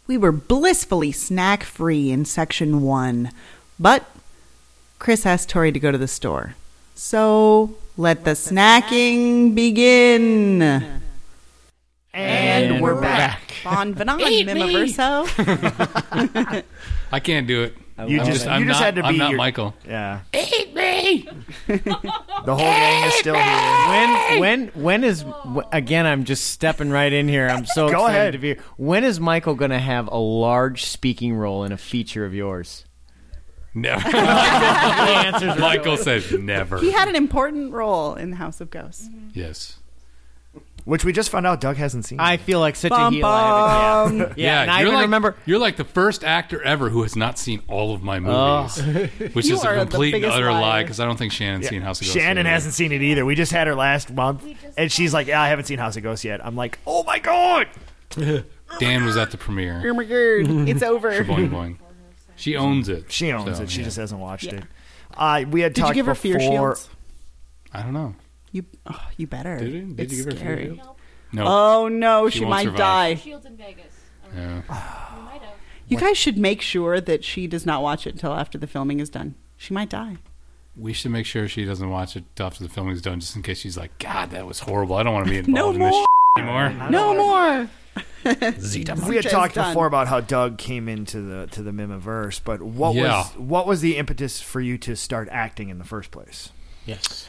We were blissfully snack-free in Section 1, but Chris asked Tori to go to the store. So, let the snacking begin. And we're back. Bon venant, Mimiverso. I can't do it. You just had to be. I'm not Michael. Yeah. Eat me. The whole gang is still here. When is again? I'm just stepping right in here. I'm so Go excited ahead. to be here. When is Michael going to have a large speaking role in a feature of yours? Never. Answers right Michael away. says never. He had an important role in the House of Ghosts. Yes. Which we just found out Doug hasn't seen. I feel like such Bum, a heel. I haven't- yeah, and I you're even like, remember. You're like the first actor ever who has not seen all of my movies, which You is a are the complete and biggest utter lie liar. because I don't think Shannon's seen House of Ghosts. Shannon yet. hasn't seen it either. We just had her last month, and she's like, "Yeah, I haven't seen House of Ghosts yet." I'm like, "Oh my god!" Dan was at the premiere. Oh my god, it's over. Boing boing. She owns it. She owns So, it. She yeah. just hasn't watched it. We had Did you talked give her before. fear shields? I don't know. You better. Did you? Did It's you give her scary. fear shield? No. Oh no, She she won't might survive. die. Shields in Vegas. Yeah. We might have. You guys should make sure that she does not watch it until after the filming is done. She might die. We should make sure she doesn't watch it after the filming is done, just in case she's like, God, that was horrible. I don't want to be involved No in this more. anymore. No more. We had Just talked done. before about how Doug came into the Mimiverse, but what was the impetus for you to start acting in the first place? Yes.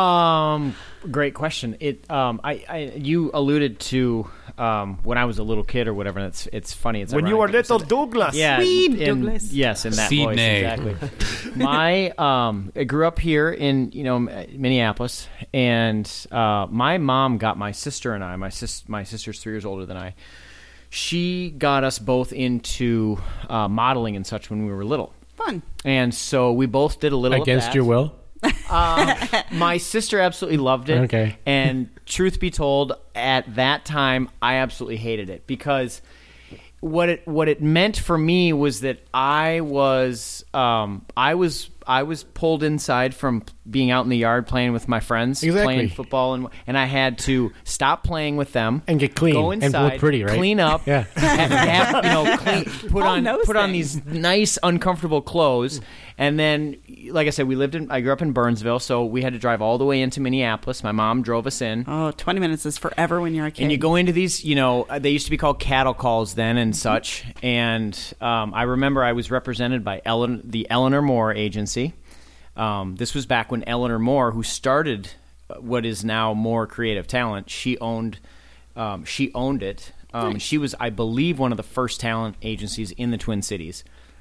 Great question. You alluded to when I was a little kid or whatever. And it's funny. It's When you were ironic that little said that. Douglas. Yeah, Sweet Douglas. Yes, in that Sydney. voice exactly. I grew up here in Minneapolis, and my mom got my sister and I. My sister's 3 years older than I. She got us both into modeling and such when we were little, Fun. and so we both did a little Against of that. your will? My sister absolutely loved it. Okay. And truth be told, at that time, I absolutely hated it because what it meant for me was that I was pulled inside from being out in the yard playing with my friends, Exactly. playing football, and I had to stop playing with them And get clean go and inside, look pretty, right? clean up, Yeah. put All those on things. these nice uncomfortable clothes, and then, like I said, I grew up in Burnsville, so we had to drive all the way into Minneapolis. My mom drove us in. Oh, 20 minutes is forever when you're a kid. And you go into these, they used to be called cattle calls then and such. And I remember I was represented by the Eleanor Moore Agency. This was back when Eleanor Moore, who started what is now Moore Creative Talent, she owned it. Nice. She was, I believe, one of the first talent agencies in the Twin Cities.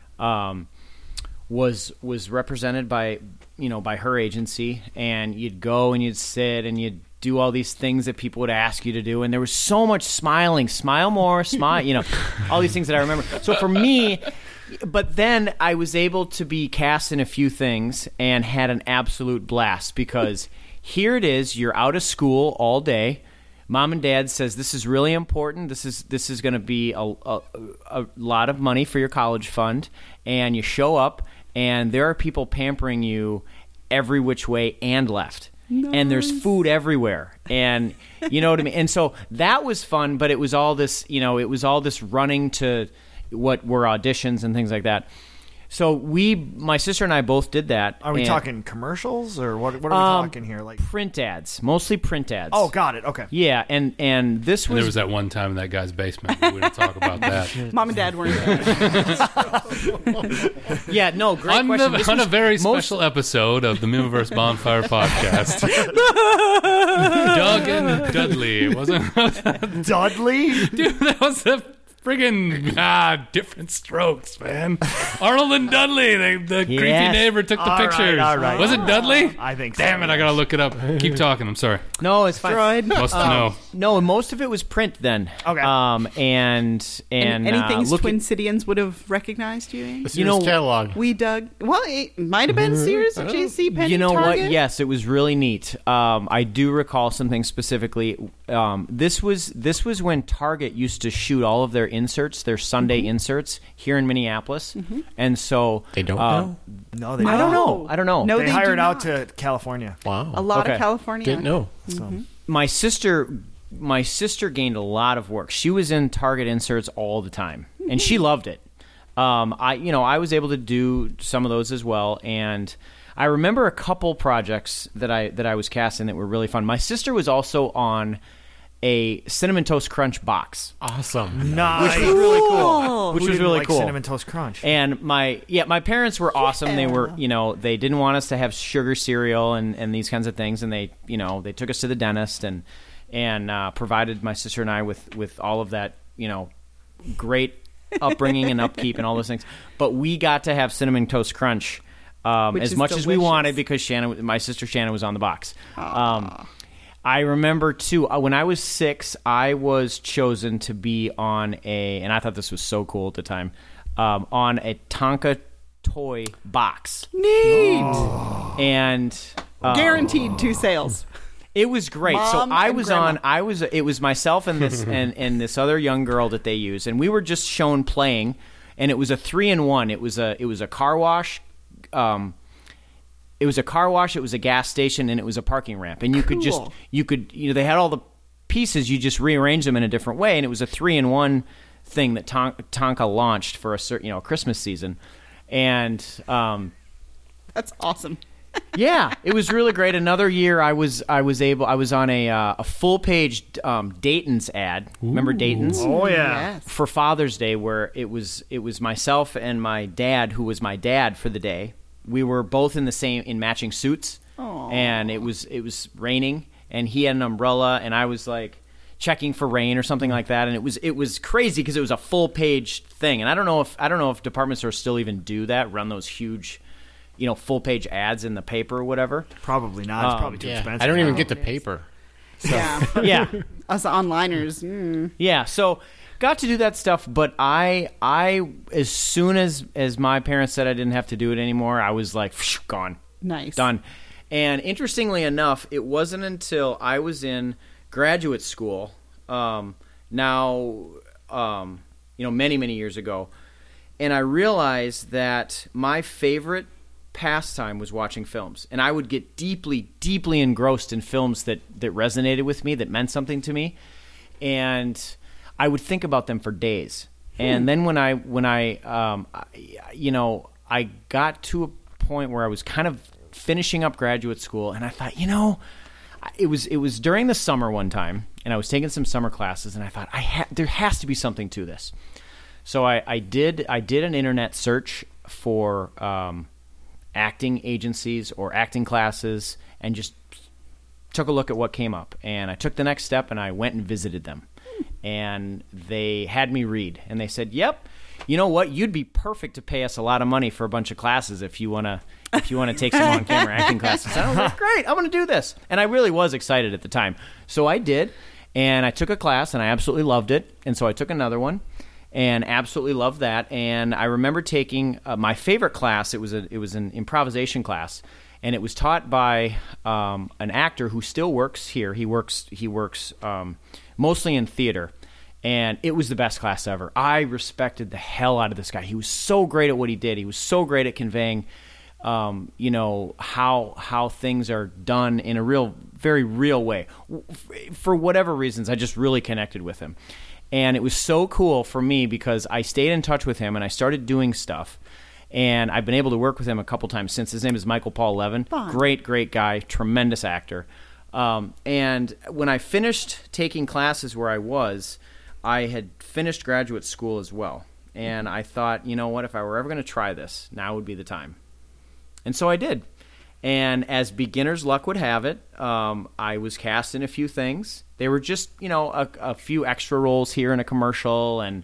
Was represented by her agency, and you'd go and you'd sit and you'd do all these things that people would ask you to do, and there was so much smiling, smile more, smile, all these things that I remember. So for me, but then I was able to be cast in a few things and had an absolute blast because here it is, you're out of school all day. Mom and Dad says this is really important. This is going to be a lot of money for your college fund, and you show up, and there are people pampering you every which way and left. Nice. And there's food everywhere, and you know what I mean. And so that was fun, but it was all this, running to what were auditions and things like that. So my sister and I both did that. Are we and talking commercials or what are we talking here? Like print ads, mostly print ads. Oh, got it. Okay. Yeah, and this And there was that one time in that guy's basement. We didn't talk about that. Mom and Dad weren't there. Yeah, no, great on question. a very special episode of the Mimiverse Bonfire Podcast. Doug and Dudley. Wasn't Dudley? Dude, that was the friggin' different strokes, man. Arnold and Dudley, the creepy neighbor took the All right, pictures. all right. Was it Dudley? I think so. Damn it, I gotta look it up. Keep talking, I'm sorry. No, it's fine. Droid. Must know. No, most of it was print then. Okay. And anything look Twin Cityans would have recognized you in? The Sears catalog. We dug. Well, it might have been Sears, J.C. Penney, you know Target. what? Yes, it was really neat. I do recall something specifically. This was when Target used to shoot all of their inserts, their Sunday inserts here in Minneapolis, and so They don't know? No, they I don't know. No, they they hired do out not. to California. Wow. A lot Okay. of California. Didn't know. my sister gained a lot of work. She was in Target inserts all the time. and she loved it. I was able to do some of those as well, and I remember a couple projects that I was cast in that were really fun. My sister was also on a Cinnamon Toast Crunch box. Awesome. Nice. Which was really cool. Which Who was didn't really like cool. Cinnamon Toast Crunch. And my parents were awesome. They were, they didn't want us to have sugar cereal and these kinds of things, and they took us to the dentist and provided my sister and I with all of that, great upbringing and upkeep and all those things. But we got to have Cinnamon Toast Crunch as much as we wanted because my sister Shannon was on the box. I remember, too, when I was 6, I was chosen to be on and I thought this was so cool at the time, on a Tonka toy box. Neat. And Guaranteed 2 sales. it was great. Mom So I and was Grandma. it was myself and this and this other young girl that they used, and we were just shown playing, and it was a 3-in-1. It was a car wash. It was a car wash, it was a gas station, and it was a parking ramp. And you could they had all the pieces, you just rearrange them in a different way, and it was a 3-in-1 thing that Tonka launched for a certain, Christmas season. And That's awesome. yeah, it was really great. Another year I was on a full-page Dayton's ad. Remember Dayton's? Oh yeah. Yes. For Father's Day, where it was myself and my dad, who was my dad for the day. We were both in matching suits, and it was raining, and he had an umbrella, and I was like checking for rain or something like that, and it was crazy because it was a full page thing, and I don't know if department stores still even do that, run those huge, full page ads in the paper or whatever. Probably not. It's probably too expensive. I don't even now. get the paper. Yeah. Yeah. Us onliners. Yeah, so got to do that stuff, but I as soon as my parents said I didn't have to do it anymore, I was like, gone. Nice. Done. And interestingly enough, it wasn't until I was in graduate school, many, many years ago, and I realized that my favorite pastime was watching films. And I would get deeply, deeply engrossed in films that resonated with me, that meant something to me. And I would think about them for days. And then when I got to a point where I was kind of finishing up graduate school, and I thought, it was during the summer one time, and I was taking some summer classes, and I thought there has to be something to this. So I did an internet search for acting agencies or acting classes, and just took a look at what came up. And I took the next step, and I went and visited them. And they had me read, and they said, "Yep, you know what? You'd be perfect to pay us a lot of money for a bunch of classes if you wanna take some on-camera acting classes." And I was like, "Great, I'm gonna do this." And I really was excited at the time, so I did, and I took a class, and I absolutely loved it. And so I took another one, and absolutely loved that. And I remember taking my favorite class. It was an improvisation class, and it was taught by an actor who still works here. He works mostly in theater, and it was the best class ever. I respected the hell out of this guy. He was so great at what he did. He was so great at conveying, how things are done in a very real way. For whatever reasons, I just really connected with him. And it was so cool for me because I stayed in touch with him, and I started doing stuff. And I've been able to work with him a couple times since. His name is Michael Paul Levin. Fun. Great guy, tremendous actor. And when I finished taking classes where I had finished graduate school as well. And I thought, you know what, if I were ever going to try this, now would be the time. And so I did. And as beginner's luck would have it, I was cast in a few things. They were just, a few extra roles here in a commercial, and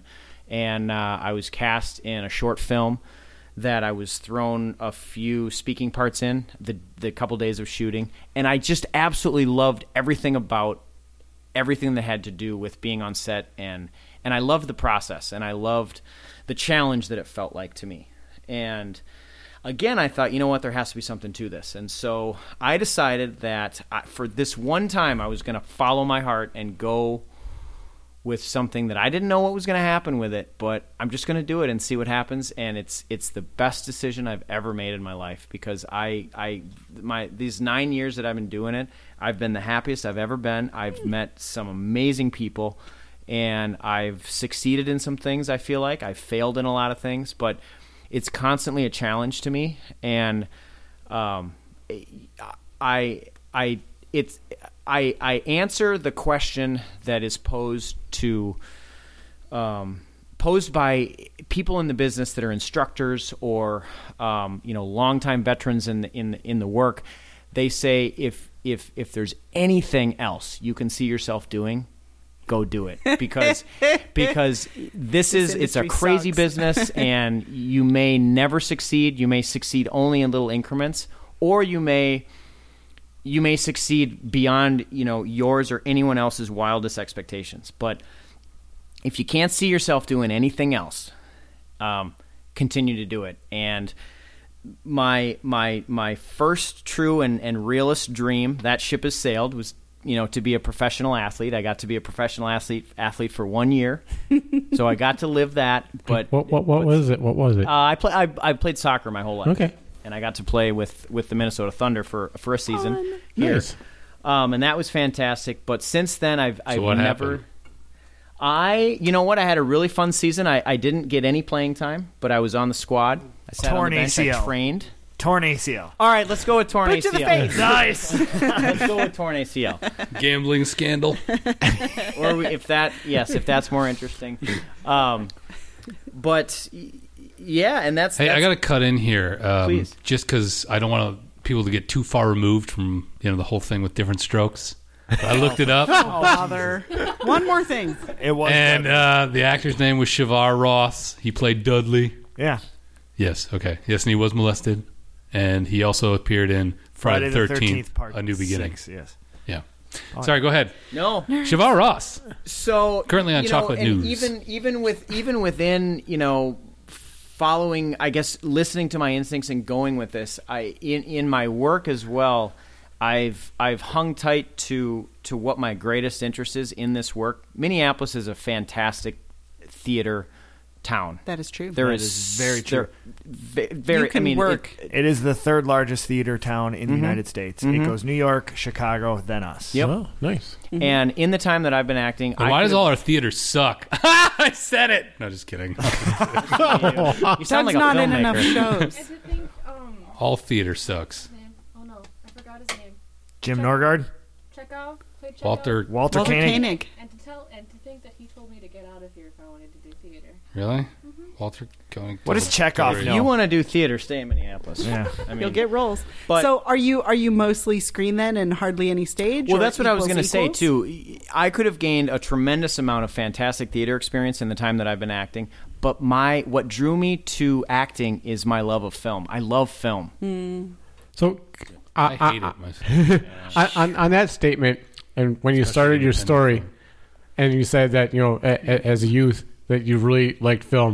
I was cast in a short film that I was thrown a few speaking parts in the couple days of shooting. And I just absolutely loved everything about everything that had to do with being on set, and I loved the process, and I loved the challenge that it felt like to me. And again, I thought, you know what, there has to be something to this. And so I decided that for this one time I was going to follow my heart and go with something that I didn't know what was going to happen with it, but I'm just going to do it and see what happens. And it's the best decision I've ever made in my life, because these 9 years that I've been doing it, I've been the happiest I've ever been. I've met some amazing people, and I've succeeded in some things. I feel like I've failed in a lot of things, but it's constantly a challenge to me. And I answer the question that is posed by people in the business that are instructors or longtime veterans in the work. They say if there's anything else you can see yourself doing, go do it, because it's a crazy business, and you may never succeed. You may succeed only in little increments, or you may succeed beyond yours or anyone else's wildest expectations. But if you can't see yourself doing anything else, continue to do it. And my first true and realist dream, that ship has sailed, was to be a professional athlete. I got to be a professional athlete for 1 year, so I got to live that. But what was it? What was it? I played soccer my whole life. Okay. And I got to play with the Minnesota Thunder for a season here. Nice. And that was fantastic. But since then, I've what never. happened? You know what? I had a really fun season. I didn't get any playing time, but I was on the squad. I sat on the bench. I trained. Torn ACL. All right, let's go with torn ACL. to the face. Nice. Let's go with torn ACL. Gambling scandal. Or if that's more interesting. But yeah, and that's. Hey, I got to cut in here, Please. just because I don't want people to get too far removed from the whole thing with different strokes. I looked it up, Oh, bother. One more thing. It was. and Dudley. the actor's name was Shavar Ross. He played Dudley. Yeah. Yes. Okay. Yes, and he was molested, and he also appeared in Friday the 13th, part A New Beginning. 6, yes. Yeah. Sorry. Go ahead. No. Shavar Ross. So Currently on Chocolate and News. even within following, I guess, listening to my instincts and going with this, in my work as well, I've hung tight to what my greatest interest is in this work. Minneapolis is a fantastic theater town. That is true. There That is is very true. You can work. It is the third largest theater town in the United States. It goes New York, Chicago, then us. Yep. Oh, nice. And in the time that I've been acting, Then why does all our theaters suck? I said it. No, just kidding. you sound Doug's like a not in filmmaker. enough shows. And to think, All theater sucks. name. Oh no, I forgot his name. Jim Norgard, Chekhov. Played Chekhov. Walter. Walter Koenig. Koenig. And to think that he told me to get out of here if I wanted to do theater. Really? Walter Koenig. What does Chekhov know? You want to do theater, stay in Minneapolis. Yeah. I mean, You'll get roles. But- So are you mostly screen then and hardly any stage? well, or that's what I was equals going to say equals? too. I could have gained a tremendous amount of fantastic theater experience in the time that I've been acting. But what drew me to acting is my love of film. I love film. So, I hate it myself. on that statement, and when you started your story, and you said that as a youth that you really liked film.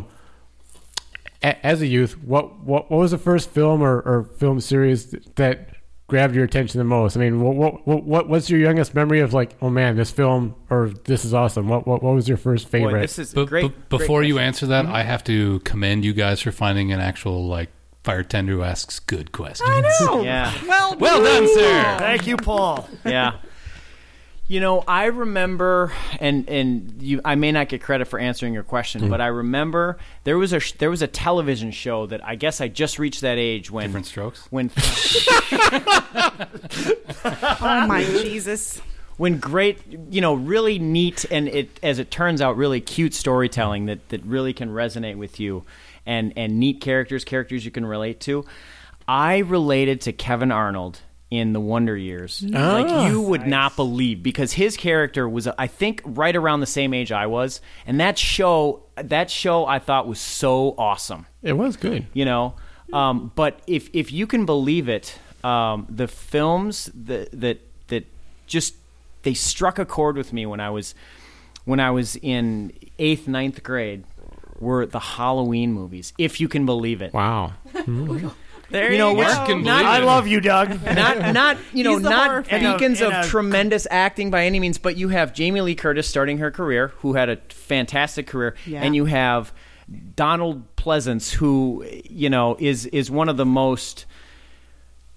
As a youth, what was the first film or film series that grabbed your attention the most? I mean, what's your youngest memory of like, oh man, this film or this is awesome? What was your first favorite? Boy, this is But great. before great you question. answer that, I have to commend you guys for finding an actual fire tender who asks good questions. I know. Yeah. Well Well done, sir. Thank you, Paul. Yeah. I remember, and I may not get credit for answering your question, but I remember there was a television show that I guess I just reached that age when Different strokes. when Oh my Jesus. when great, really neat and as it turns out, really cute storytelling that really can resonate with you, and neat characters you can relate to. I related to Kevin Arnold in The Wonder Years. Like you would not believe, because his character was, I think, right around the same age I was, and that show I thought was so awesome. It was good. But if you can believe it, the films that just they struck a chord with me when I was in 8th, 9th grade were the Halloween movies, if you can believe it. Wow. There You know, you which go. can not- believe I it. love you, Doug. not He's the horror not fan. beacons In of a- tremendous acting by any means, but you have Jamie Lee Curtis starting her career, who had a fantastic career, Yeah. and you have Donald Pleasance, who is one of the most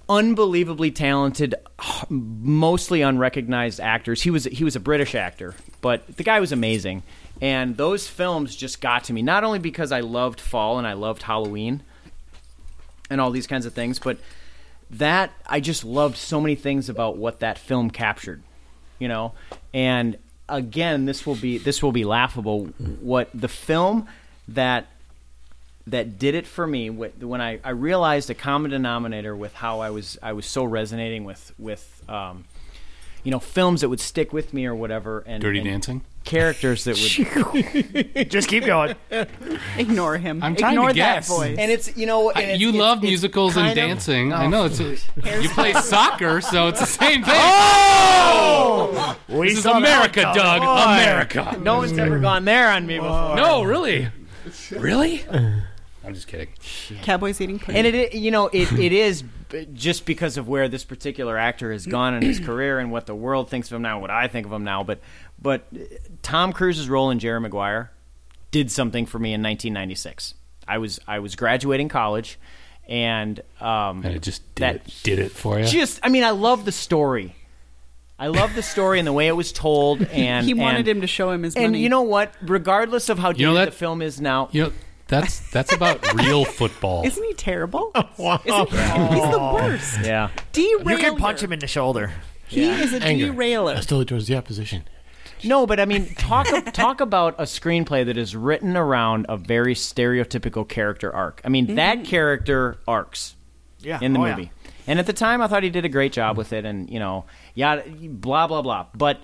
unbelievably talented, mostly unrecognized actors. He was a British actor, but the guy was amazing. And those films just got to me, not only because I loved fall and I loved Halloween and all these kinds of things, but that I just loved so many things about what that film captured, And again, this will be laughable. What the film that did it for me when I realized a common denominator with how I was so resonating with films that would stick with me or whatever, and Dirty and Dancing, characters that would just keep going. Ignore him. I'm trying Ignore to guess. that voice. and it's you love musicals and dancing. I know you play soccer, so it's the same thing. Oh, this is America, Doug. America. No one's ever gone there on me before. No, really. I'm just kidding. Cowboys eating pudding. And it is just because of where this particular actor has gone in his career and what the world thinks of him now, what I think of him now. But Tom Cruise's role in Jerry Maguire did something for me in 1996. I was graduating college, and it just did it for you. I love the story. I love the story and the way it was told. And he wanted him to show him his money. And you know what? Regardless of how dated the film is now, that's about real football. Isn't he terrible? Isn't he? He's the worst. Yeah. You can punch him in the shoulder. He is a derailer. Hostility towards the opposition. No, but I mean, talk about a screenplay that is written around a very stereotypical character arc. I mean, that character arcs in the movie. Yeah. And at the time, I thought he did a great job with it, and blah blah blah. But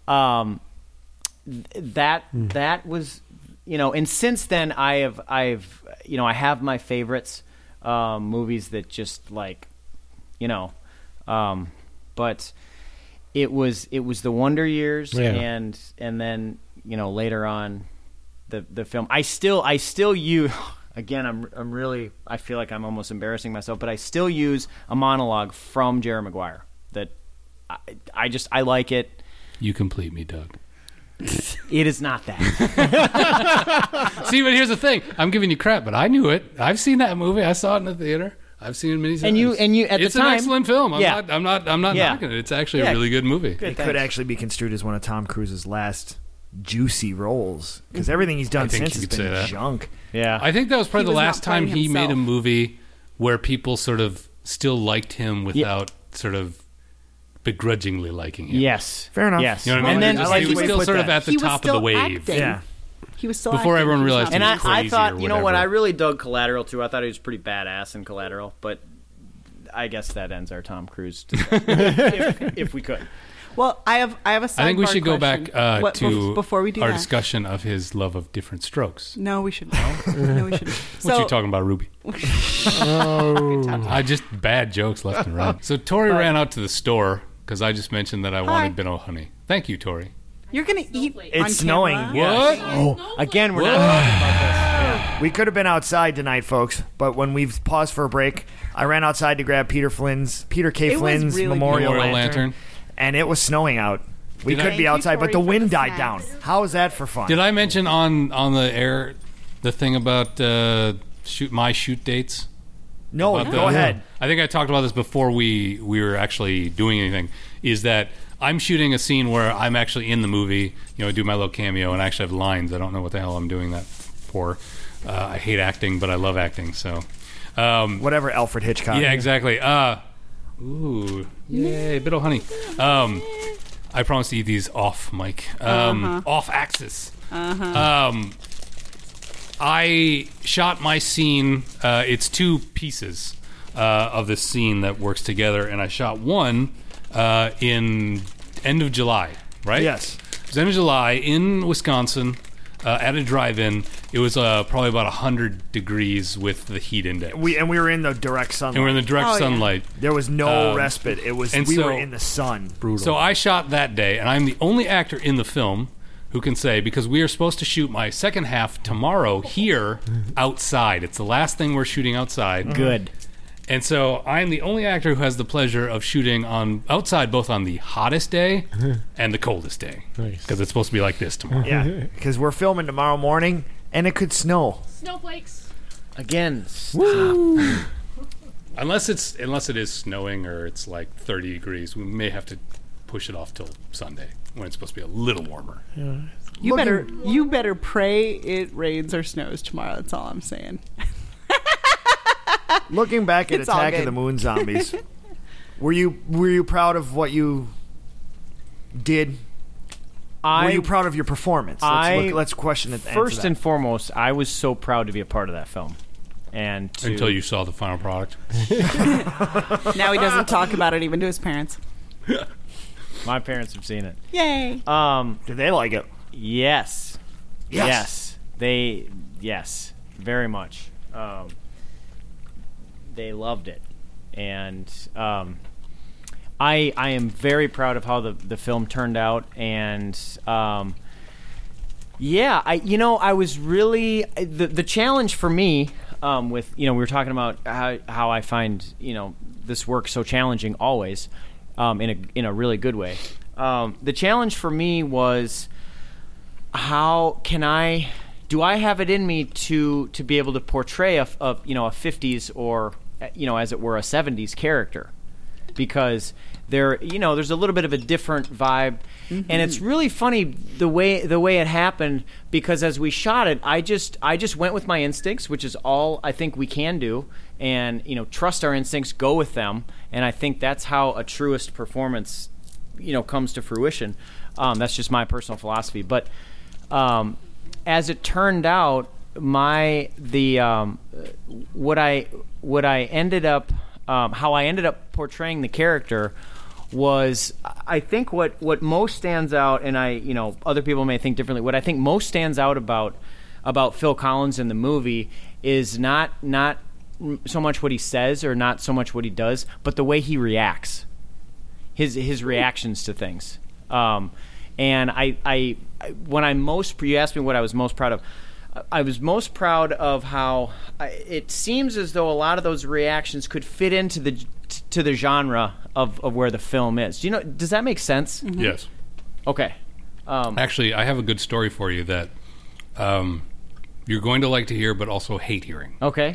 that was, and since then I have my favorites, movies that just but it was the Wonder Years, and then later on the film. I still use. Again, I'm really, I feel like I'm almost embarrassing myself, but I still use a monologue from Jerry Maguire that I like it. You complete me, Doug. It is not that. See, but here's the thing. I'm giving you crap, but I knew it. I've seen that movie. I saw it in the theater. I've seen it many times. And you at it's the time, an excellent film. I'm not knocking it. It's actually a really good movie. It could actually be construed as one of Tom Cruise's last juicy roles, because everything he's done since has been junk. Yeah, I think that was probably the last time he made a movie where people sort of still liked him without sort of begrudgingly liking him. 就是 fair enough. Yes, you know what I mean? And then he was still sort of at the top of the wave. Acting. Yeah, he was still before acting. everyone realized. And he was crazy I thought, or you know what? whatever. I really dug Collateral too. I thought he was pretty badass in Collateral, but I guess that ends our Tom Cruise if we could. Well, I have a sidebar I think we should go question. back to before we do our that. discussion of his love of different strokes. No, we shouldn't. No, we shouldn't. What you talking about, Ruby? I just bad jokes left and right. So Tori ran out to the store because I just mentioned that I wanted Benno honey. Thank you, Tori. You're gonna eat. It's on snowing. camera? What? Again, we're not talking about this. Yeah. We could have been outside tonight, folks, but when we've paused for a break, I ran outside to grab Peter K. Flynn's really Memorial Memorial Lantern, and it was snowing out. We could be outside, but the wind died down. How is that for fun? Did I mention on the air the thing about shoot dates? No, go ahead. I think I talked about this before we were actually doing anything. Is that I'm shooting a scene where I'm actually in the movie, do my little cameo, and I actually have lines. I don't know what the hell I'm doing that for. I hate acting, but I love acting. So, whatever, Alfred Hitchcock. Yeah, exactly. Ooh, yay, bit of honey. I promise to eat these off mic, off axis. I shot my scene. It's two pieces of this scene that works together, and I shot one in end of July, right? Yes. It was end of July in Wisconsin at a drive-in. It was probably about 100 degrees with the heat index. We were in the direct sunlight. And we're in the direct sunlight. There was no respite. It was we were in the sun. Brutal. So I shot that day, and I'm the only actor in the film who can say, because we are supposed to shoot my second half tomorrow here outside. It's the last thing we're shooting outside. Good. And so I'm the only actor who has the pleasure of shooting outside both on the hottest day and the coldest day. Nice. Because it's supposed to be like this tomorrow. Yeah, because we're filming tomorrow morning, and it could snow. Snowflakes. Again. I unless it is snowing or it's like 30 degrees, we may have to push it off till Sunday when it's supposed to be a little warmer. You better pray it rains or snows tomorrow. That's all I'm saying. Looking back at It's all Attack of good. the Moon Zombies, were you proud of what you did? Were you proud of your performance? Let's question it. First and foremost, I was so proud to be a part of that film. And Until you saw the final product. Now he doesn't talk about it even to his parents. my parents have seen it. Yay. Did they like it? Yes. Yes. Yes, very much. They loved it, and I am very proud of how the film turned out, and I was really the challenge for me with we were talking about how I find this work so challenging always in a really good way. The challenge for me was do I have it in me to be able to portray a 50s or as it were a 70s character, because there's a little bit of a different vibe, and it's really funny the way it happened, because as we shot it, I just went with my instincts, which is all I think we can do, and trust our instincts, go with them, and I think that's how a truest performance comes to fruition. That's just my personal philosophy, but as it turned out, what I ended up how I ended up portraying the character was, I think what most stands out, and other people may think differently. What I think most stands out about Phil Collins in the movie is not so much what he says or not so much what he does, but the way he reacts, his reactions to things. And you asked me what I was most proud of. I was most proud of how it seems as though a lot of those reactions could fit into the genre of where the film is. Does that make sense? Mm-hmm. Yes. Okay. Actually, I have a good story for you that you're going to like to hear, but also hate hearing. Okay.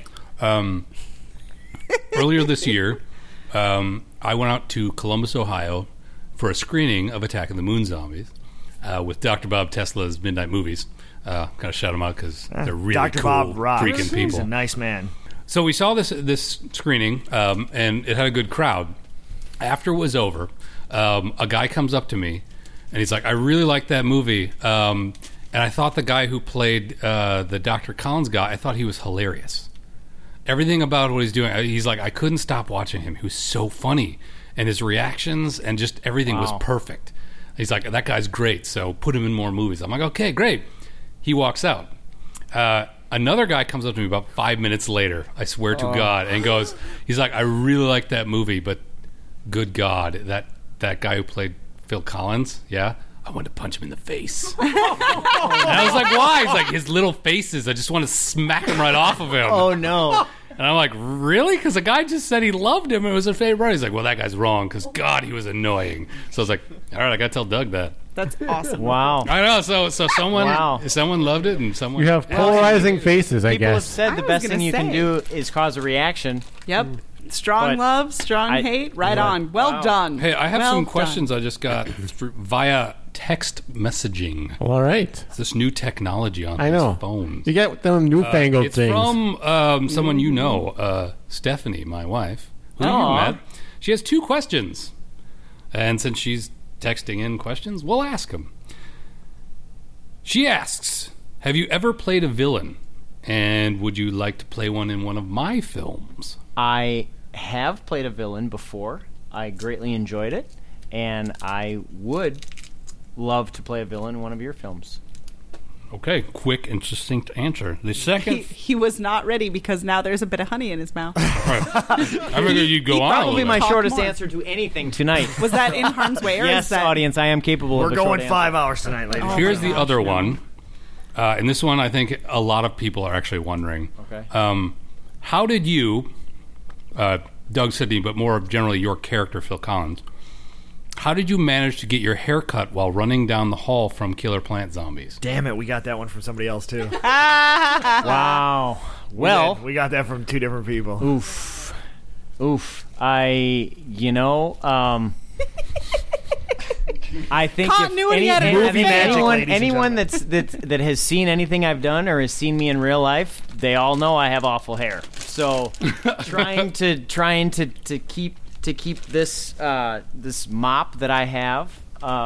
Earlier this year, I went out to Columbus, Ohio, for a screening of Attack of the Moon Zombies with Dr. Bob Tesla's Midnight Movies. Gotta shout them out because they're really Dr. cool, Bob rocks. freaking people. He's a nice man. So we saw this screening, and it had a good crowd. After it was over, a guy comes up to me, and he's like, "I really like that movie." And I thought the guy who played the Dr. Collins guy, I thought he was hilarious. Everything about what he's doing, he's like, I couldn't stop watching him. He was so funny, and his reactions and just everything was perfect. He's like, that guy's great, so put him in more movies. I'm like, okay, great. He walks out. Another guy comes up to me about 5 minutes later, I swear to God, and he's like, I really like that movie, but good God, that guy who played Phil Collins, yeah, I wanted to punch him in the face. And I was like, why? He's like, his little faces, I just want to smack him right off of him. Oh, no. And I'm like, really? Because the guy just said he loved him and it was his favorite. He's like, well, that guy's wrong because, God, he was annoying. So I was like, all right, I got to tell Doug that. That's awesome. Wow. I know. So someone loved it and someone... You have polarizing faces, I People have guess. said the I was best gonna thing you can say. do is cause a reaction. Yep. Strong But love, strong hate, right on. Well Wow. done. Hey, I have Well some done. questions I just got via text messaging. Well, all right. It's this new technology on I know. these phones. You get them newfangled It's things. from someone you know, Stephanie, my wife, who you Aw. met. She has 2 questions. And since she's texting in questions, we'll ask them. She asks, have you ever played a villain? And would you like to play one in one of my films? I have played a villain before. I greatly enjoyed it, and I would love to play a villain in one of your films. Okay, quick and succinct answer. The second... He was not ready because now there's a bit of honey in his mouth. I figured you'd go on a Probably little my bit. Talk shortest more. answer to anything tonight. Was that in harm's way? Or Yes, is that... audience, I am capable We're of a short going answer. 5 hours tonight, ladies. Oh Here's my the gosh, other no. one. And this one, I think a lot of people are actually wondering. Okay. How did you, Doug Sidney, but more generally your character, Phil Collins, how did you manage to get your hair cut while running down the hall from Killer Plant Zombies? Damn it, we got that one from somebody else, too. Wow. Well, we got that from 2 different people. oof. Oof. I think Continuity at its Movie magic, fail. ladies and anyone gentlemen. that has seen anything I've done or has seen me in real life, they all know I have awful hair. So trying to keep this this mop that I have.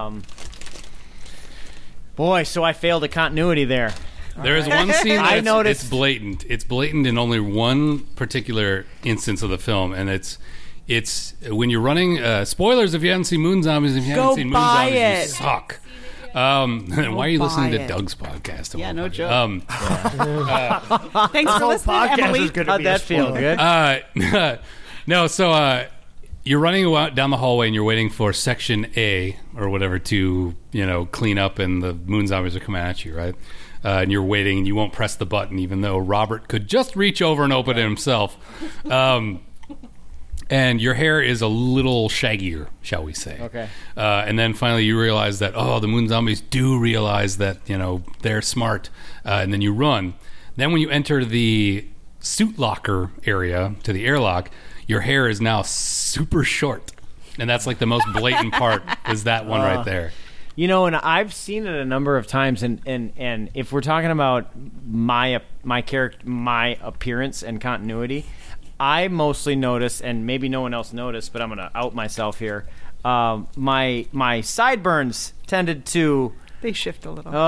Boy, so I failed a continuity there. There is one scene I that's noticed- it's blatant. It's blatant in only one particular instance of the film, and it's when you're running. Spoilers if you haven't seen Moon Zombies. If you Go haven't seen Moon buy Zombies, it. you suck. Why are you listening buy to it. Doug's podcast? Yeah, no joke. joke. Thanks for listening, Podcast Emily. is going to How'd be that a feel? spoiler. Good. No, so you're running down the hallway and you're waiting for Section A or whatever to clean up, and the Moon Zombies are coming at you, right? And you're waiting, and you won't press the button, even though Robert could just reach over and open it himself. And your hair is a little shaggier, shall we say. Okay. And then finally you realize that, the Moon Zombies do realize that, they're smart. And then you run. Then when you enter the suit locker area to the airlock, your hair is now super short. And that's like the most blatant part is that one right there. And I've seen it a number of times, and if we're talking about my character, my appearance and continuity, I mostly notice, and maybe no one else noticed, but I'm going to out myself here. My sideburns tended to They shift a little.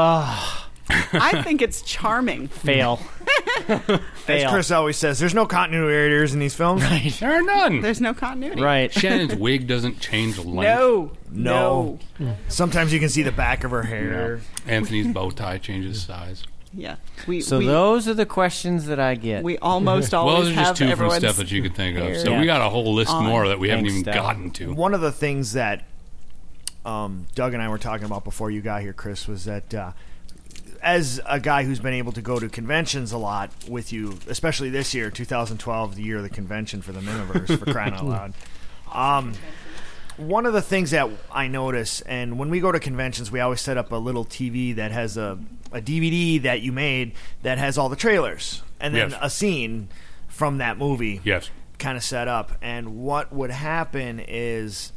I think it's charming. fail. As Chris always says, there's no continuity errors in these films. There are none. There's no continuity. Right. Shannon's wig doesn't change length. No. Sometimes you can see the back of her hair. Anthony's bow tie changes size. Yeah. So those are the questions that I get. We almost Well, always those are have just two from everyone's stuff that you could think of. So Yeah. we got a whole list more that we haven't Thanks, even Steph. gotten to. One of the things that Doug and I were talking about before you got here, Chris, was that as a guy who's been able to go to conventions a lot with you, especially this year, 2012, the year of the convention for the Miniverse, for crying out loud. One of the things that I notice, and when we go to conventions, we always set up a little TV that has a DVD that you made that has all the trailers, and then Yes. a scene from that movie Yes. kind of set up. And what would happen is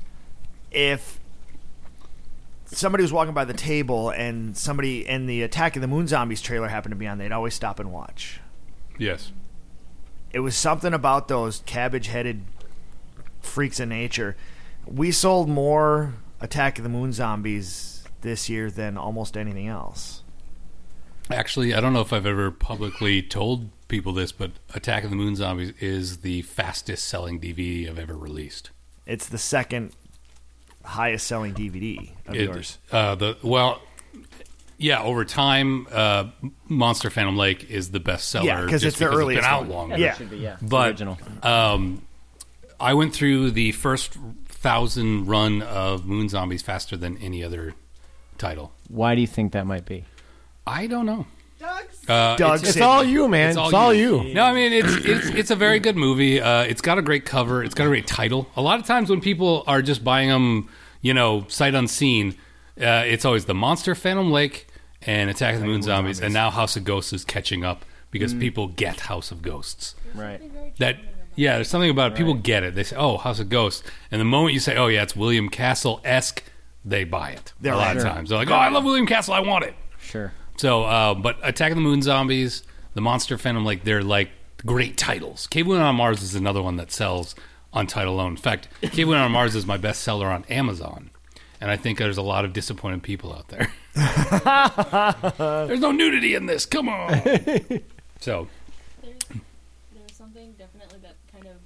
if somebody was walking by the table and somebody in the Attack of the Moon Zombies trailer happened to be on, they'd always stop and watch. Yes. It was something about those cabbage-headed freaks of nature. We sold more Attack of the Moon Zombies this year than almost anything else. Actually, I don't know if I've ever publicly told people this, but Attack of the Moon Zombies is the fastest selling DVD I've ever released. It's the second highest selling DVD of yours. Over time, Monster Phantom Lake is the best seller. Yeah, 'cause just it's the because earliest It's been out one. longer. Yeah. It should be, yeah. It's But original. I went through the first 1,000 run of Moon Zombies faster than any other title. Why do you think that might be? I don't know. Doug, It's all you, man. It's all you. No, I mean it's a very good movie. It's got a great cover. It's got a great title. A lot of times when people are just buying them, sight unseen, it's always the Monster Phantom Lake and Attack of the Moon Zombies, and now House of Ghosts is catching up because people get House of Ghosts. Right. There's something about it. People get it. They say, "Oh, House of Ghosts," and the moment you say, "Oh yeah, it's William Castle-esque," they buy it. They're a lot of right. times they're like, "Oh, I love William Castle. I want it." Sure. So, but Attack of the Moon Zombies, the Monster Phantom, they're like great titles. Cave Women on Mars is another one that sells on title alone. In fact, Cave Women on Mars is my best seller on Amazon. And I think there's a lot of disappointed people out there. There's no nudity in this. Come on. So, There was something definitely that kind of,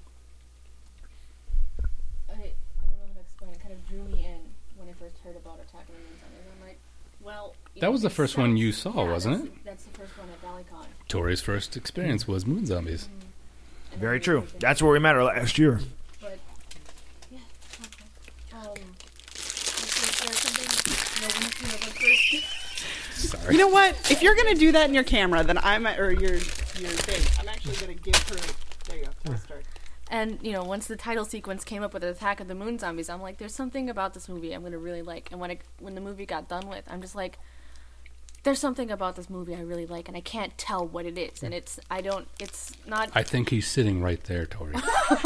I don't know how to explain it, kind of drew me in when I first heard about Attack of the Moon Zombies. I'm like, well, that was the first one you saw, wasn't it? That's the first one at ValleyCon. Tori's first experience was Moon Zombies. And Very then true. everything. That's where we met her last year. But yeah, okay. There's something, when first. Sorry. You know what? If you're going to do that in your camera, then or your thing, I'm actually going to give her. There you go. Tell the story. And once the title sequence came up with Attack of the Moon Zombies, I'm like, there's something about this movie I'm gonna really like. And when the movie got done with, I'm just like, there's something about this movie I really like, and I can't tell what it is. And it's not. I think he's sitting right there, Tori.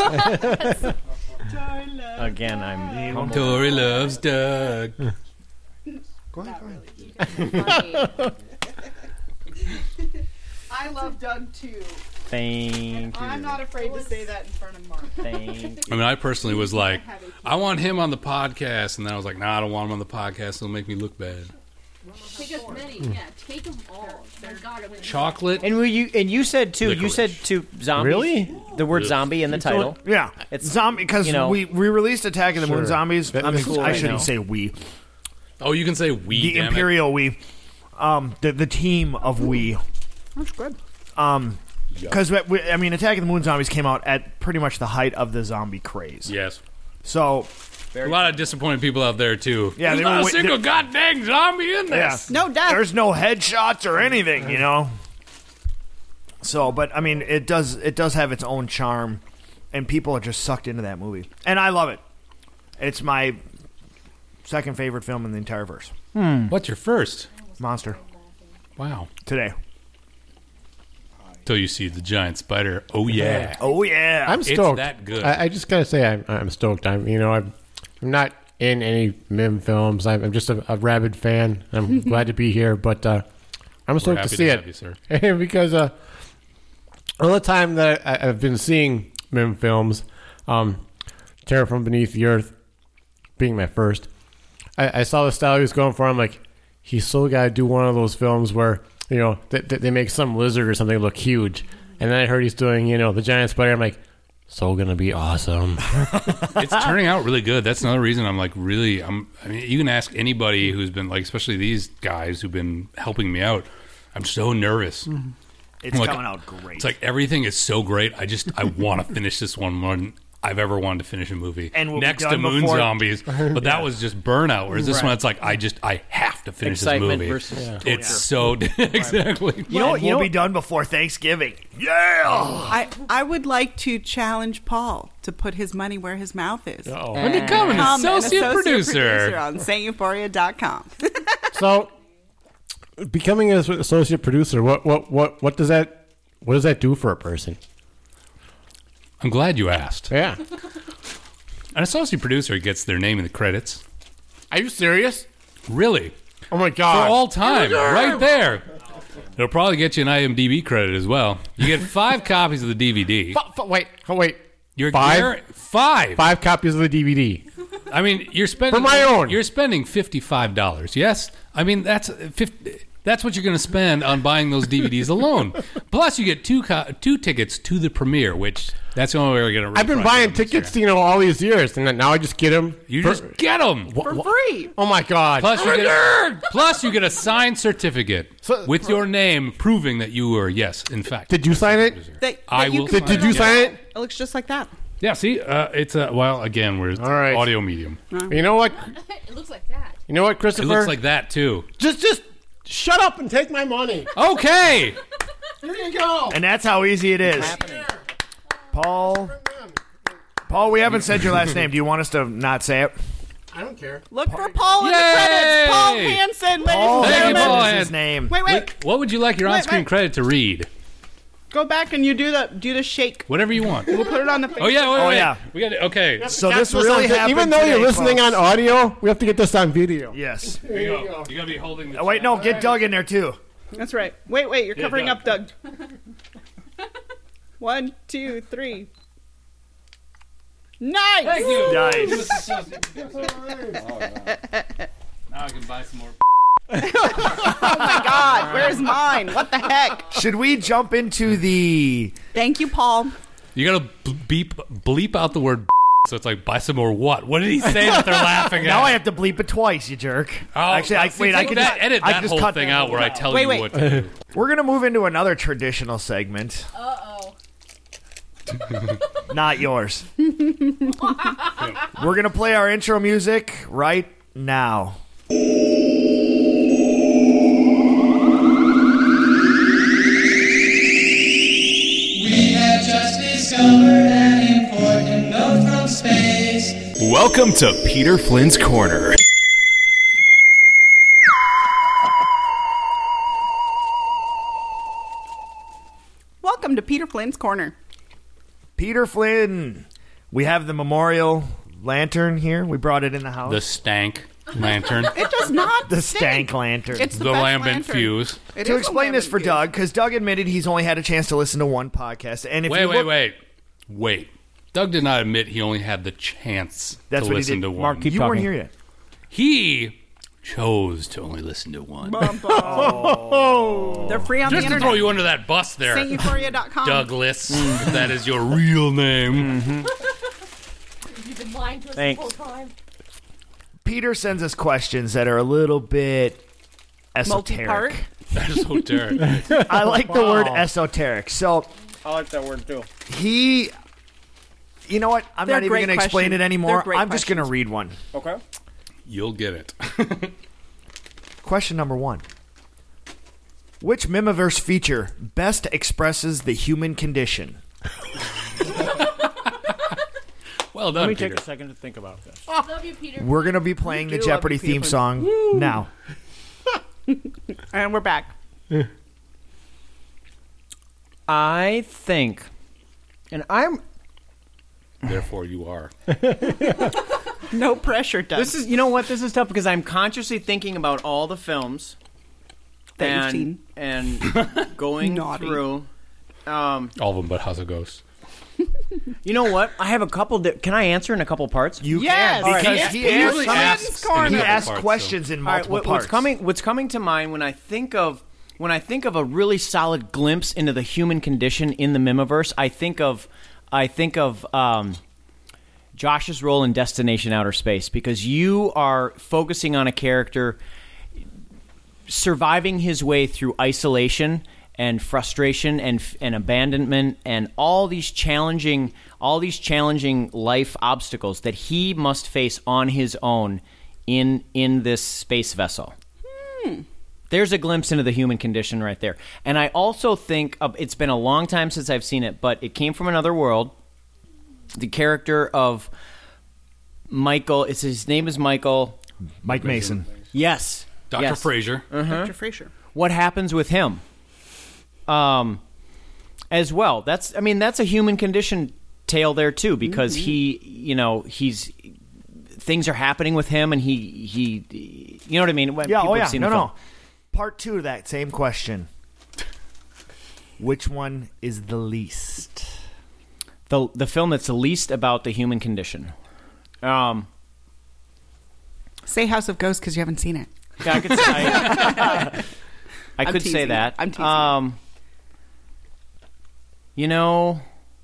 Again, I'm humbled. Tori loves Doug. Go ahead. funny. I love Doug too. Thank you. I'm not afraid to say that in front of Mark. Thank you. I mean, I personally was like, I want him on the podcast, and then I was like, nah, I don't want him on the podcast. It'll make me look bad. Take as many. Yeah, take them all. They're Chocolate. And you said too. You Licorice. said two zombies. Really? The word zombie in the title. Yeah, It's, zombie because you know- we released Attack of the Moon Sure. Zombies. That- I mean, that's I cool, shouldn't I know. say we. Oh, you can say we. The damn it. Imperial we. The team of we. That's good. Because I mean, Attack of the Moon Zombies came out at pretty much the height of the zombie craze. Yes. So A lot of disappointed people out there too. Yeah, There's they not were a wait- single goddamn zombie in yeah, this. No death. there's no headshots or anything, you know. So, but I mean, it does have its own charm, and people are just sucked into that movie, and I love it. It's my second favorite film in the entire verse. What's your first? Monster Wow. today. Till you see the giant spider. Oh yeah. Oh yeah, I'm It's stoked. that good. I just gotta say, I'm stoked. I'm not in any MIM films. I'm just a rabid fan. I'm glad to be here, but I'm We're stoked to happy see to it have you, sir. because all the time that I've been seeing MIM films, Terror from Beneath the Earth being my first, I saw the style he was going for. I'm like, he's so got to do one of those films where they make some lizard or something look huge, and then I heard he's doing the giant spider. I'm like, so gonna be awesome. It's turning out really good. That's another reason I'm like really. I mean, you can ask anybody who's been like, especially these guys who've been helping me out. I'm so nervous. it's like- coming out great. It's like everything is so great. I want to finish this one more than I've ever wanted to finish a movie. And we'll be next to done Moon before- Zombies, but that was just burnout. Whereas this one, it's like I have to finish Excitement this movie. versus It's so exactly. we'll be done before Thanksgiving. Yeah. I would like to challenge Paul to put his money where his mouth is. When you become an Become an associate producer. on SaintEuphoria.com. So, becoming an associate producer, what does that do for a person? I'm glad you asked. Yeah. An associate producer gets their name in the credits. Are you serious? Really? Oh my For god! all time, right there. It'll probably get you an IMDb credit as well. You get 5 copies of the DVD. Wait. You're Five? Five. 5 copies of the DVD. I mean, you're spending For my own. You're spending $55. Yes, I mean that's what you're going to spend on buying those DVDs alone. Plus, you get 2 tickets to the premiere, which that's the only way we're going to. I've been buying tickets, all these years, and now I just get them. You just get them. For free. Oh my god! Plus, you get a signed certificate So- with your name proving that you were, yes, in fact. Did you sign it? I will. Did you sign it? It looks just like that. Yeah. See, it's again, we're All right. audio medium. You know what? It looks like that. You know what, It Christopher? looks like that too. just shut up and take my money. Okay. Here you go. And that's how easy it is. Paul, we haven't said your last name. Do you want us to not say it? I don't care. Look for Paul in the Yay! credits. Paul Hansen, ladies Paul and Thank you, gentlemen. Paul. is his name. Wait. What would you like your Wait, on-screen wait. credit to read? Go back and you do the shake. Whatever you want. We'll put it on the. Oh yeah. Wait, Oh, wait. yeah. We got it. Okay. So this really happened. Even though today, you're listening folks. on audio, we have to get this on video. Yes. Here you go. You gotta be holding. The Oh, wait, no, get Doug in there too. That's right. Wait. You're covering Doug. up Doug. 1, 2, 3. Nice. Thank you. Nice. Now I can buy some more. Oh my God. Where's mine? What the heck? Should we jump into the? Thank you, Paul. You gotta bleep out the word. So it's like buy some more what? What did he say that they're laughing at? Now I have to bleep it twice, you jerk. Oh, Actually, I take can that, just edit I that can just whole cut thing that out where I tell you Wait. what to do. We're gonna move into another traditional segment. Uh-oh. Not yours. We're gonna play our intro music right now. We have just discovered an important note from space. Welcome to Peter Flynn's Corner. to Peter Flynn's Corner. Peter Flynn. We have the memorial lantern here. We brought it in the house. The stank lantern. It does not The stink. stank lantern. It's the The best lambent lantern. fuse. It To is a explain this lambent for fuse. Doug, because Doug admitted he's only had a chance to listen to one podcast. And if Wait. Doug did not admit he only had the chance That's to what he listen did. to one. Mark, keep you weren't talking. here yet. He chose to only listen to one. They're free on Just the to internet. throw you under that bus there, SaintEuphoria.com. Douglas, if that is your real name. You've been lying to us Thanks. the whole time. Peter sends us questions that are a little bit Multi-part. esoteric. Esoteric. I like the word esoteric. So I like that word too. he, you know what? I'm They're not even great going to explain questions. it anymore. They're great I'm just going to questions. read one. Okay. You'll get it. Question number 1. Which Mimiverse feature best expresses the human condition? Well done, Let me Peter. take a second to think about this. Love you, Peter. We're going to be playing the do Jeopardy love you, theme Peter. song now. And we're back. I think, and I'm. Therefore, you are. No pressure, Doug. This is, you know what? This is tough because I'm consciously thinking about all the films That you've seen. and going Naughty. through. All of them but House of Ghosts. You know what? I have a couple. Can I answer in a couple parts? You Yes. can, All right. because Yes, he Peter asks, Flynn's asks Corner. in he a couple asks parts, questions in All right, multiple parts. what's coming to mind when I think of a really solid glimpse into the human condition in the Mimiverse, I think of Josh's role in Destination Outer Space, because you are focusing on a character surviving his way through isolation and frustration and abandonment and all these challenging life obstacles that he must face on his own in this space vessel. There's a glimpse into the human condition right there. And I also think it's been a long time since I've seen it, but it came from another world. The character of Michael, his name is Michael. Mike Mason. Yes. Dr. Yes. Fraser. Dr. Fraser. What happens with him? As well. That's a human condition tale there too, because he's things are happening with him, and he you know what I mean? When Yeah, people oh have yeah. seen No, the film. no. Part 2 of that same question. Which one is the least? The film that's the least about the human condition. Say House of Ghosts because you haven't seen it. Yeah, I could say, I I'm could say teasing that. you. I'm teasing You know,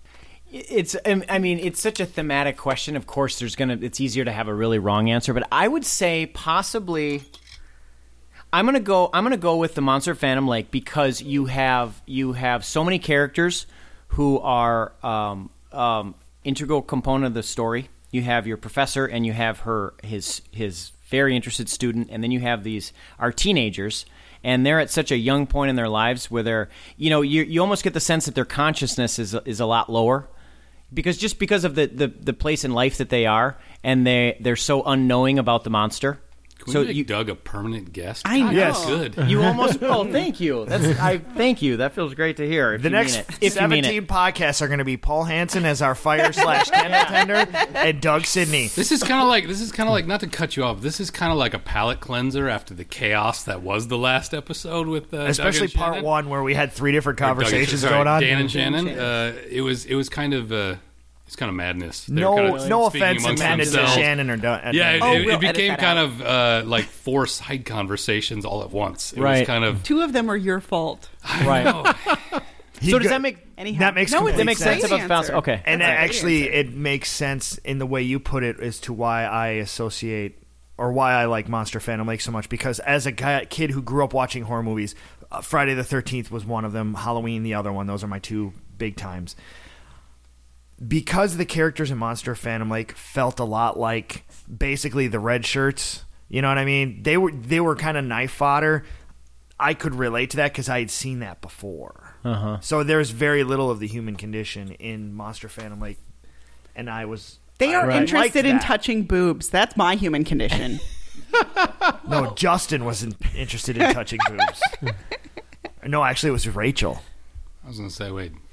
it's such a thematic question. Of course, it's easier to have a really wrong answer, but I would say possibly I'm gonna go with the Monster of Phantom Lake, because you have so many characters who are integral component of the story. You have your professor, and you have his very interested student, and then you have our teenagers, and they're at such a young point in their lives where they're, you almost get the sense that their consciousness is a lot lower, because of the place in life that they are, and they're so unknowing about the monster. Can we make Doug a permanent guest? I know. Yes. Good. You almost. Oh, thank you. Thank you. That feels great to hear. If The you next mean it. If you mean 17 it. podcasts are going to be Paul Hansen as our fire/candle tender and Doug Sidney. This is kind of like not to cut you off. This is kind of like a palate cleanser after the chaos that was the last episode with Especially Doug and part Shannon. 1 where we had 3 different Or Doug and- conversations sorry, going on. Dan and Shannon. It was kind of it's kind of madness. They were No, kind of no speaking offense and amongst madness to themselves. Shannon or Doug. Yeah, Oh, it we'll edit became that kind out. of like 4 side conversations all at once. It Right. was kind of 2 of them are your fault. Right. So does that make Anyhow. That makes no, complete that make sense Great about bounce? answer. Okay. And That's a great actually, answer. it makes sense in the way you put it as to why I associate or why I like Monster Phantom Lake so much. Because as a kid who grew up watching horror movies, Friday the 13th was one of them, Halloween the other one. Those are my 2 big times. Because the characters in Monster Phantom Lake felt a lot like basically the red shirts, you know what I mean? They were kind of knife fodder. I could relate to that because I had seen that before. So there's very little of the human condition in Monster Phantom Lake, and They are liked interested in that. touching boobs. That's my human condition. No, Justin wasn't interested in touching boobs. No, actually, it was Rachel. I was going to say, wait,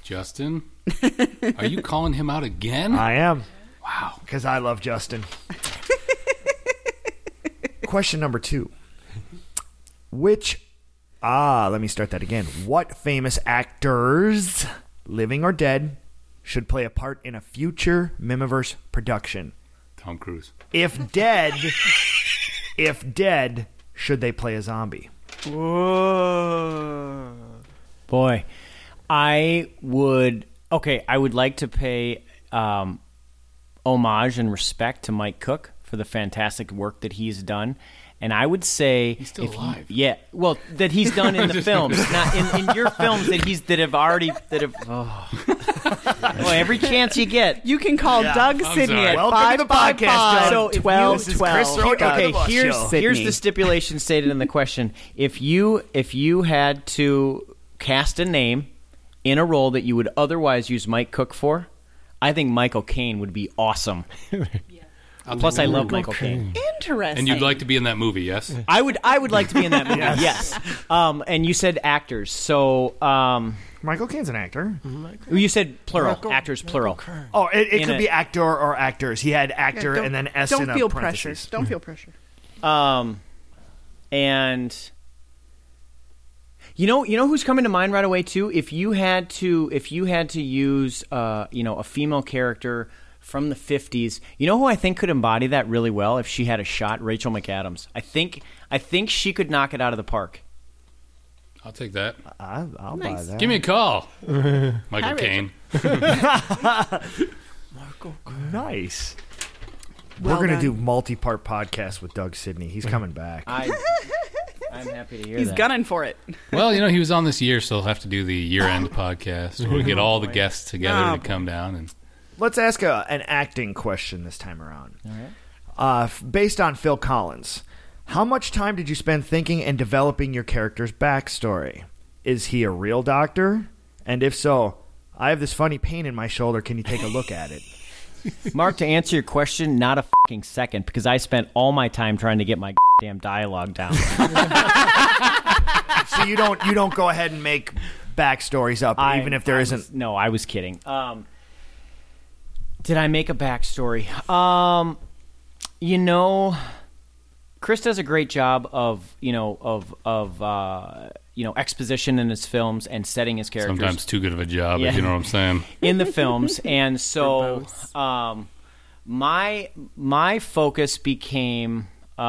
Justin? Are you calling him out again? I am. Wow. Because I love Justin. Question number 2. Let me start that again. What famous actors, living or dead, should play a part in a future Mimiverse production? Tom Cruise. If dead, should they play a zombie? Whoa. Boy, I would like to pay homage and respect to Mike Cook for the fantastic work that he's done. And I would say he's still alive. That he's done in the films, not in your films that have. Well, every chance you get. You can call Doug I'm Sidney sorry. at Welcome to the podcast, Doug. 555 This is Chris 12 throwing you under the bus here's show. here's Sydney. the stipulation stated in the question. If you had to cast a name in a role that you would otherwise use Mike Cook for, I think Michael Caine would be awesome. Plus, I love Michael Caine. Interesting. And you'd like to be in that movie, yes? I would like to be in that movie. Yes. And you said actors, so Michael Caine's an actor. you said plural. Actors plural. Oh, it In could a- be actor or actors. He had actor don't- and then S don't in a feel pressure. parentheses. Don't feel pressure. And you know who's coming to mind right away too. If you had to use a female character from the 50s, you know who I think could embody that really well if she had a shot? Rachel McAdams. I think she could knock it out of the park. I'll take that. I'll buy that. Give me a call. Michael Caine. Nice. Well We're going to done. do multi-part podcast with Doug Sidney. He's coming back. I'm happy to hear He's that. gunning for it. Well, he was on this year, so he'll have to do the year-end podcast where we get all the guests together to come down. And Let's ask an acting question this time around. All right. Based on Phil Collins, how much time did you spend thinking and developing your character's backstory? Is he a real doctor? And if so, I have this funny pain in my shoulder. Can you take a look at it? Mark, to answer your question, not a fucking second, because I spent all my time trying to get my damn dialogue down. So you don't go ahead and make backstories up, even if there isn't. No, I was kidding. Did I make a backstory? Chris does a great job of exposition in his films and setting his characters. sometimes too good of a job, Yeah. if you know what I'm saying. In the films, and so my focus became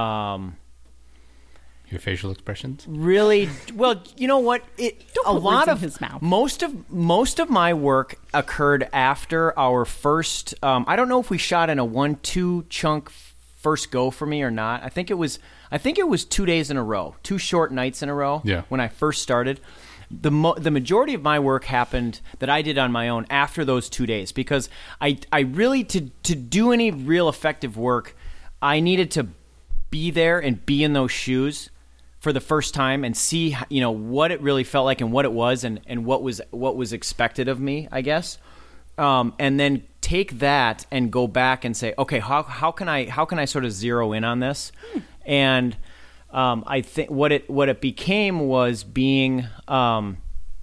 Your facial expressions? really well. You know what? Don't A put lot words in of his mouth. most of my work occurred after our first. I don't know if we shot in a 1-2 chunk first go for me or not. I think it was 2 days in a row, 2 short nights in a row. Yeah. When I first started. The majority of my work happened that I did on my own after those 2 days, because I really to do any real effective work, I needed to be there and be in those shoes for the first time and see what it really felt like and what it was and what was expected of me, I guess, and then take that and go back and say, okay, how can I sort of zero in on this, and I think what it became was being, and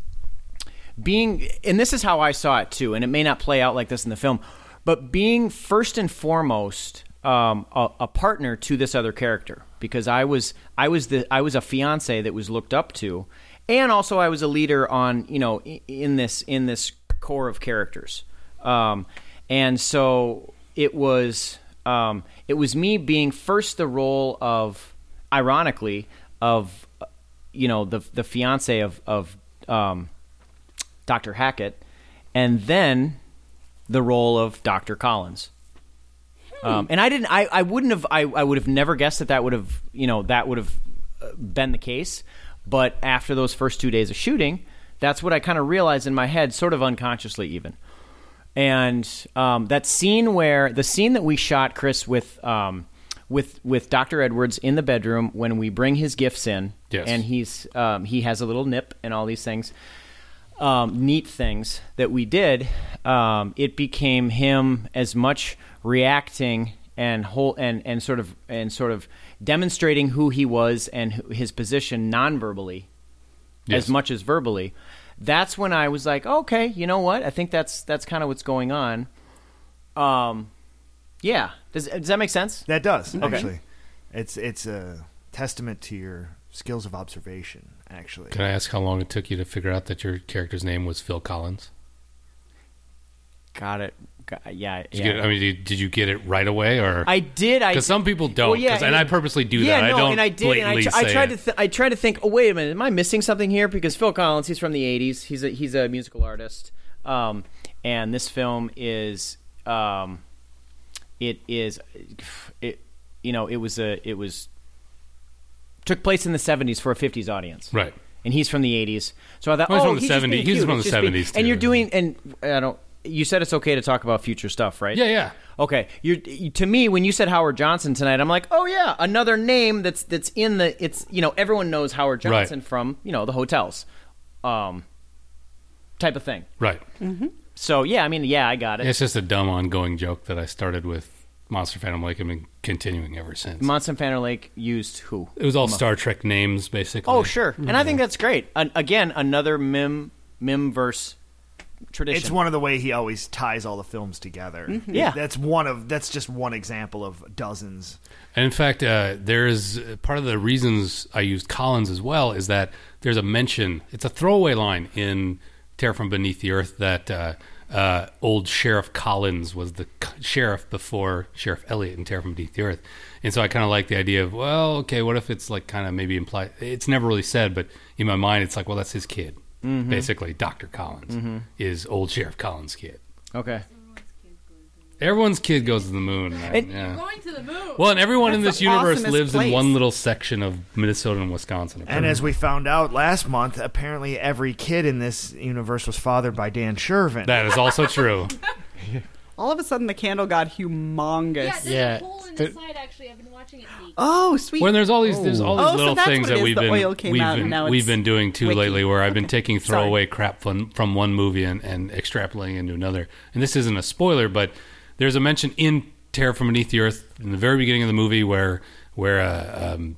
this is how I saw it too, and it may not play out like this in the film, but being first and foremost a partner to this other character, because I was a fiance that was looked up to, and also I was a leader on in this core of characters, and so it was me being first the role of, ironically, of the fiance of Dr. Hackett, and then the role of Dr. Collins. And I would have never guessed that would have been the case, but after those first 2 days of shooting, that's what I kind of realized in my head, sort of unconsciously even. And the scene that we shot, Chris, with Dr. Edwards in the bedroom when we bring his gifts in, Yes. and he has a little nip and all these things, neat things that we did. It became him as much reacting and sort of demonstrating who he was and his position non-verbally, Yes. as much as verbally. that's when I was like, okay, you know what? I think that's kind of what's going on. Yeah. Does that make sense? That does, actually. It's a testament to your skills of observation, actually. Can I ask how long it took you to figure out that your character's name was Phil Collins? Got it. Yeah. Did you get it right away, or I did? Because some people don't. Well, and I purposely do yeah, that. No, I don't and I did. blatantly And I tried it. to. I tried to think. Oh, wait a minute. Am I missing something here? Because Phil Collins, he's from the '80s. He's a musical artist. And this film is. It took place in the '70s for a '50s audience. Right. And he's from the '80s. So I thought, Well, he's he's from the 70s. just being He's cute. from the He's just being- 70s, And too. you're doing. And I don't. You said it's okay to talk about future stuff, right? Yeah. Okay. To me, when you said Howard Johnson tonight, I'm like, oh yeah, another name that's in the. It's everyone knows Howard Johnson Right. from the hotels, type of thing. Right. So yeah, I got it. It's just a dumb ongoing joke that I started with Monster Phantom Lake and been continuing ever since. Monson Phantom Lake used who? It was all Star Trek names, basically. Oh sure, and I think that's great. Again, another meme-verse tradition. It's one of the way he always ties all the films together. Yeah. That's just one example of dozens. And in fact, there's part of the reasons I used Collins as well is that there's a mention. It's a throwaway line in Terror from Beneath the Earth that old Sheriff Collins was the sheriff before Sheriff Elliott in Terror from Beneath the Earth. And so I kind of like the idea of, well, okay, what if it's like kind of maybe implied? It's never really said, but in my mind, it's like, well, that's his kid. Basically, Dr. Collins is old Sheriff Collins' kid. okay. Everyone's kid goes to the moon. Man. And- Yeah. Going to the moon. Well, and everyone in That's this the universe awesomest lives in place. one little section of Minnesota and Wisconsin. And as we found out last month, apparently every kid in this universe was fathered by Dan Shervin. That is also true. All of a sudden, the candle got humongous. Yeah, there's Yeah. a hole in the side. Actually, I've been watching it leak. Oh, sweet. When there's all these Oh, so little that's things what it that is. we've The been oil came out, and now we've it's been doing too wiki. lately, where I've been taking Sorry. throwaway crap from one movie and extrapolating into another. And this isn't a spoiler, but there's a mention in Terror from Beneath the Earth in the very beginning of the movie where Dan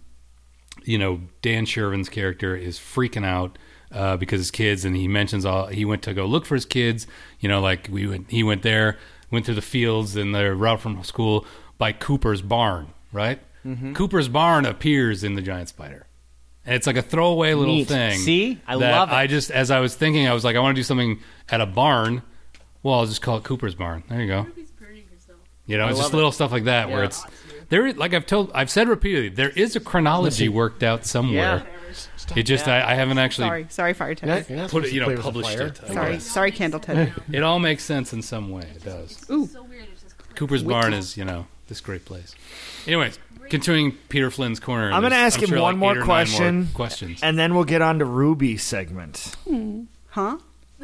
Shervin's character is freaking out because his kids, and he mentions he went to go look for his kids. He went there, went through the fields and the route from school by Cooper's barn, right? Mm-hmm. Cooper's barn appears in The Giant Spider. And it's like a throwaway little Neat. thing. See? I that love it. As I was thinking, I was like, I want to do something at a barn. Well, I'll just call it Cooper's barn. There you go. Ruby's burning herself. It's love just it. little stuff like that where it's there. Like I've said repeatedly, there is a chronology worked out somewhere. It just I haven't actually Sorry, Fire Ted. put it, published it. Sorry, Candle Ted. It all makes sense in some way. It does. Ooh. So weird. It's just Cooper's barn is this great place. Anyways, continuing Peter Flynn's corner. I'm going to ask him sure one like more 8 or 9 question, questions. and then we'll get on to Ruby's segment. Huh?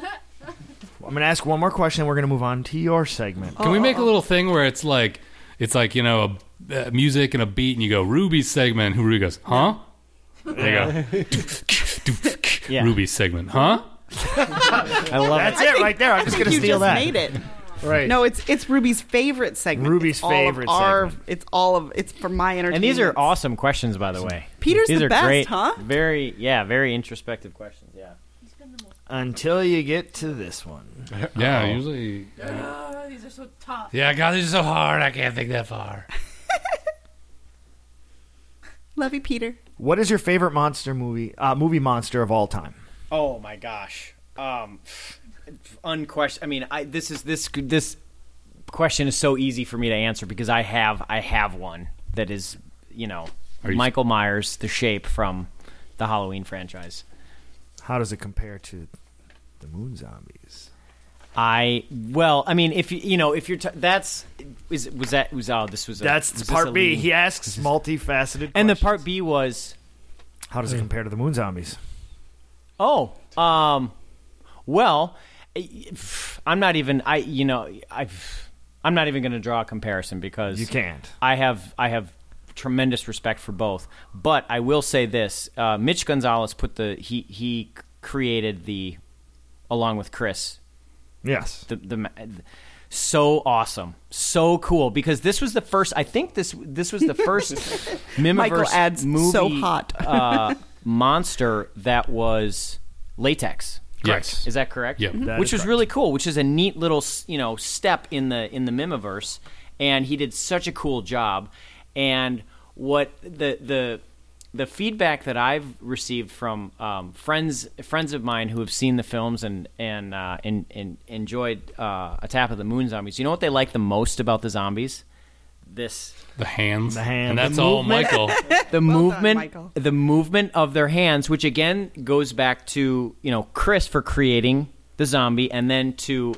I'm going to ask one more question, and we're going to move on to your segment. Can we make a little thing where it's like a music and a beat, and you go Ruby's segment, and Ruby goes, huh? There you go. Yeah. Ruby's segment, huh? I love That's it. it right there. I'm just going to You steal just that. made it. Right. No, it's Ruby's favorite segment. Ruby's It's all favorite of our, segment. It's for my entertainment. And these are awesome questions, by the way. Peter's these the are best, great, huh? Very introspective questions. Yeah. he's been the most. Until you get to this one. Yeah, usually. These are so tough. Yeah, God, this is so hard. I can't think that far. Love you, Peter. What is your favorite movie monster of all time? Oh my gosh. Unquestioned. I mean, this question is so easy for me to answer because I have one that is, Michael Myers, the Shape from the Halloween franchise. How does it compare to the Moon Zombies? If you're that's Part B. He asks multifaceted and the questions. part B was How does it compare to the Moon Zombies? I'm not even I'm not even going to draw a comparison because You can't. I have tremendous respect for both, but I will say this: Mitch Gonzalez he created along with Chris. Yes. So awesome, so cool because this was the first. I think this was the first Michael Mimiverse adds movie so hot. monster that was latex. Yes. Is that correct? Yep. That Which is was correct. really cool. Which is a neat little step in the Mimiverse, and he did such a cool job. And what the feedback that I've received from friends of mine who have seen the films and enjoyed Attack of the Moon Zombies, you know what they like the most about the zombies? The hands. hands. And that's The all Michael. The Michael. the movement of their hands, which again goes back to Chris for creating the zombie, and then to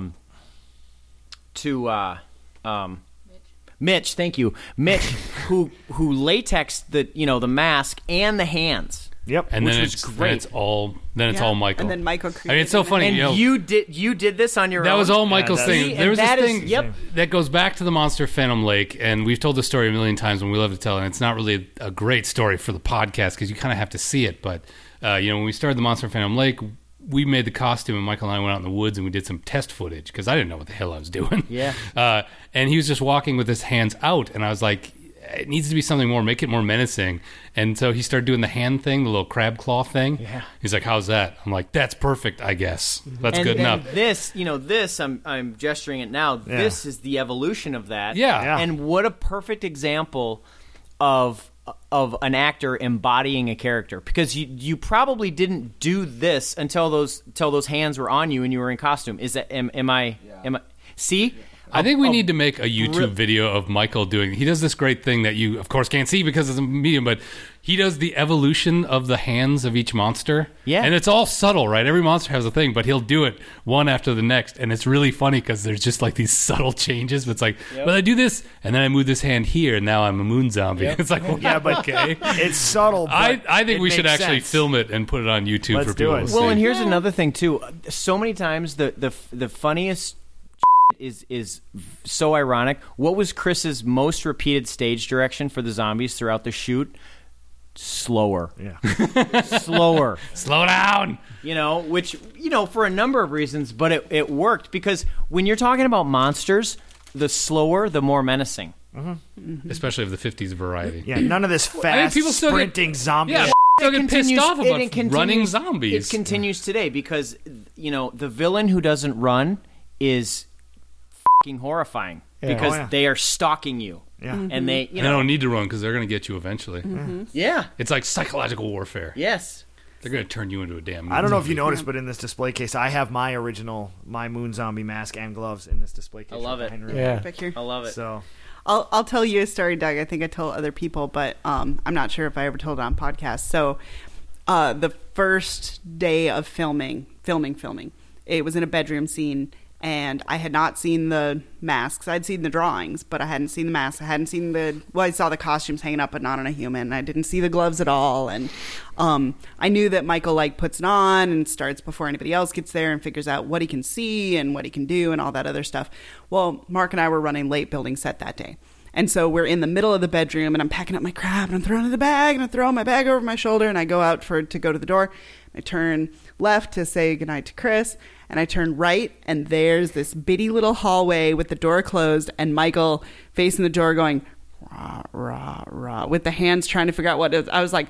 Mitch, thank you, Mitch, who latexed the mask and the hands. Yep. And Which then was it's great. all Michael. And then Michael I mean, created it's so the funny. And you you did this on your own. That was all Michael's Yeah, thing. See, There was and this that is- thing yep. that goes back to the monster Phantom Lake, and we've told the story a million times, and we love to tell it. And it's not really a great story for the podcast because you kind of have to see it. But when we started the monster Phantom Lake, we made the costume, and Michael and I went out in the woods and we did some test footage because I didn't know what the hell I was doing. Yeah. And he was just walking with his hands out, and I was like, it needs to be something more, make it more menacing. And so he started doing the hand thing, the little crab claw thing. Yeah. He's like, how's that? I'm like, that's perfect, I guess. That's And good then enough. This, I'm gesturing it now. This is the evolution of that. Yeah. Yeah. And what a perfect example of an actor embodying a character, because you probably didn't do this until those hands were on you and you were in costume. Is that am I see? I think we need to make a YouTube video of Michael doing. He does this great thing that you, of course, can't see because it's a medium, but he does the evolution of the hands of each monster. Yeah. And it's all subtle, right? Every monster has a thing, but he'll do it one after the next. And it's really funny because there's just like these subtle changes. But it's like, well, I do this, and then I move this hand here, and now I'm a moon zombie. It's like, well, Yeah, but okay. it's subtle. But I think it we should makes actually sense. film it and put it on YouTube Let's for do people it. to Well, see. and here's another thing too. So many times the funniest is so ironic. What was Chris's most repeated stage direction for the zombies throughout the shoot? Slower. Yeah. Slower. Slow down. Which for a number of reasons, but it worked because when you're talking about monsters, the slower, the more menacing. Especially of the 50s variety. Yeah. None of this fast people still get- sprinting zombie. Yeah, shit. still get pissed off and about it continues- running zombies. It continues today because the villain who doesn't run is fucking horrifying because Oh, yeah. they are stalking you. Yeah. And they And they don't need to run because they're going to get you eventually. yeah. It's like psychological warfare. Yes. They're going to turn you into a damn. I don't know if you zombie. noticed, but in this display case, I have my moon zombie mask and gloves in this display case. I love it. behind me. Yeah. Picture. I love it. So I'll tell you a story, Doug. I think I told other people, but I'm not sure if I ever told it on podcast. So the first day of filming, it was in a bedroom scene, and I had not seen the masks. I'd seen the drawings, but I hadn't seen the masks. I hadn't seen I saw the costumes hanging up, but not on a human. I didn't see the gloves at all. And I knew that Michael puts it on and starts before anybody else gets there and figures out what he can see and what he can do and all that other stuff. Well, Mark and I were running late building set that day. And so we're in the middle of the bedroom, and I'm packing up my crap, and I'm throwing it in the bag, and I'm throwing my bag over my shoulder, and I go out to go to the door. I turn left to say goodnight to Chris, and I turn right, and there's this bitty little hallway with the door closed, and Michael facing the door going, rah, rah, rah, with the hands trying to figure out what it is. I was like,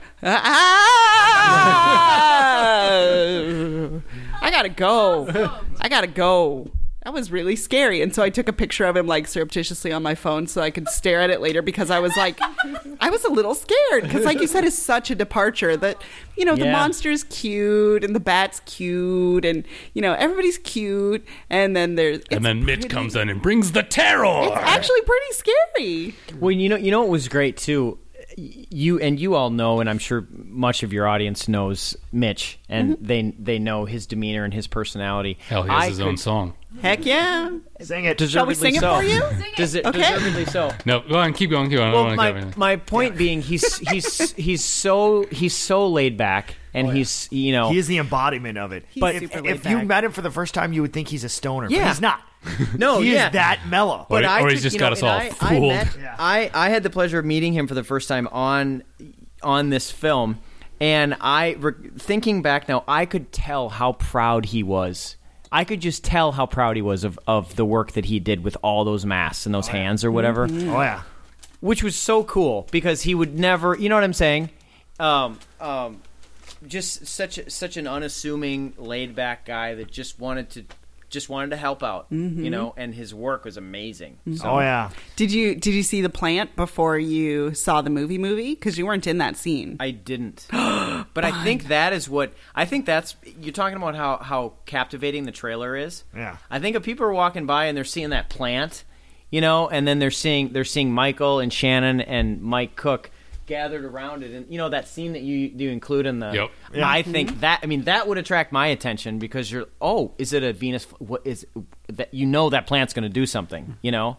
I gotta go. That was really scary. And so I took a picture of him surreptitiously on my phone so I could stare at it later because I was I was a little scared because like you said, it's such a departure that, the Yeah. monster's cute and the bat's cute and, everybody's cute. And then Mitch comes in and brings the terror. It's actually pretty scary. Well, you know what was great too. You all know, and I'm sure much of your audience knows Mitch, and they know his demeanor and his personality. Hell, he has his own song. Heck yeah. sing it. Shall we sing it for you? Deservedly so. No, go on, keep going. I don't Well, want to go. my point being, he's so laid back, and he's He is the embodiment of it. But super if laid you back. met him for the first time, you would think he's a stoner. But Yeah. he's not. no, He yeah. is that mellow. Or I he's just got us and all fooled. I had the pleasure of meeting him for the first time on this film, and thinking back now, I could tell how proud he was. I could just tell how proud he was of the work that he did with all those masks and those hands or whatever, Oh, yeah. which was so cool because he would never, you know what I'm saying? just such an unassuming, laid back guy that just wanted to help out, you know, and his work was amazing. So, Oh yeah. Did you see the plant before you saw the movie? Because you weren't in that scene. I didn't, but I think that's you're talking about how captivating the trailer is. Yeah. I think if people are walking by and they're seeing that plant, you know, and then they're seeing Michael and Shannon and Mike Cook gathered around it, and you know that scene that you include in the. Yep. Yeah. I think that would attract my attention because is it a Venus? What is that? You know that plant's going to do something. You know.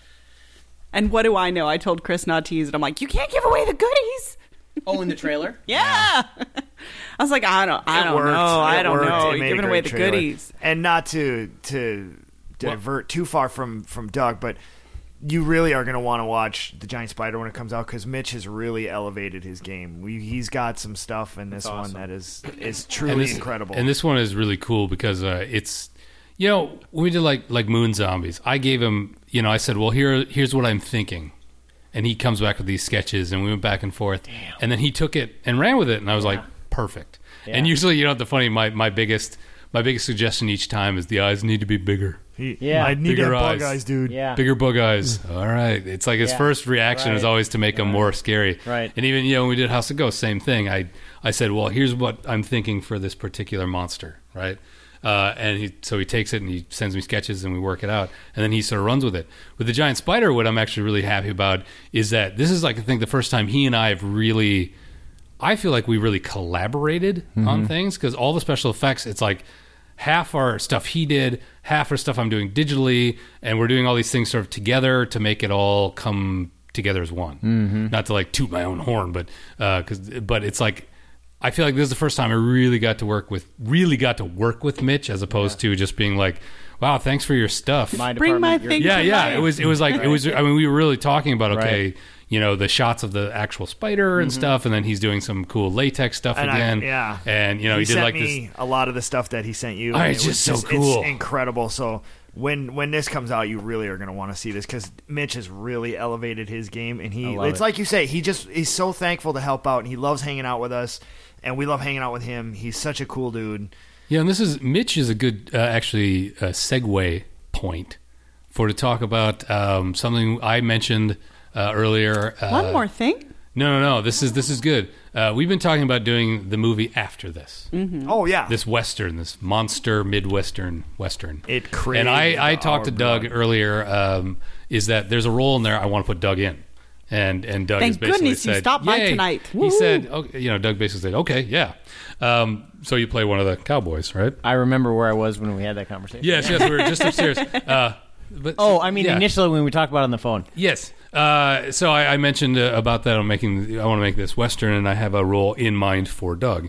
And what do I know? I told Chris not to use it. I'm like, you can't give away the goodies. Oh, in the trailer. Yeah. I was like, I don't It know. worked. I It don't worked. know. It made You're a giving away great the trailer. goodies. And not to divert too far from Doug, but you really are going to want to watch The Giant Spider when it comes out because Mitch has really elevated his game. He's got some stuff in this one that is truly incredible. And this one is really cool because it's, you know, when we did like Moon Zombies, I gave him, you know, I said, well, here's what I'm thinking. And he comes back with these sketches, and we went back and forth. Damn. And then he took it and ran with it, and I was like, perfect. Yeah. And usually, you know, the funny, my biggest suggestion each time is the eyes need to be bigger. I need to have bug eyes, dude. Yeah. Bigger bug eyes. All right. It's like his first reaction is always to make them more scary. Right. And even, you know, when we did House of Ghosts, same thing. I said, well, here's what I'm thinking for this particular monster, right? And he takes it and he sends me sketches and we work it out. And then he sort of runs with it. With the Giant Spider, what I'm actually really happy about is that this is like, I think, the first time he and I have really, I feel like we really collaborated on things because all the special effects, it's like half our stuff he did, half our stuff I'm doing digitally, and we're doing all these things sort of together to make it all come together as one. Not to like toot my own horn, but it's like, I feel like this is the first time I really got to work with Mitch as opposed to just being like, wow, thanks for your stuff. Bring my thing. Yeah. It was like, it was, I mean, we were really talking about, okay, you know, the shots of the actual spider and stuff. And then he's doing some cool latex stuff again. And, you know, he did sent like me this. a lot of the stuff that he sent you. Oh, and it's it was just so cool. It's incredible. So when this comes out, you really are going to want to see this because Mitch has really elevated his game. And it's like you say, he's so thankful to help out and he loves hanging out with us. And we love hanging out with him. He's such a cool dude. Yeah, and Mitch is a good, segue point to talk about something I mentioned earlier. One more thing? No. This is good. We've been talking about doing the movie after this. Oh, yeah. This Western, this monster Midwestern Western. It created. And I talked to Doug earlier, is that there's a role in there I want to put Doug in. And Doug has Thank basically goodness said, you stopped by "Yay." tonight. He Woo-hoo. said, okay, you know, Doug basically said, okay, yeah. So you play one of the cowboys, right? I remember where I was when we had that conversation. Yes, we were just upstairs. But initially when we talked about it on the phone. Yes. So I mentioned about that. I want to make this Western, and I have a role in mind for Doug.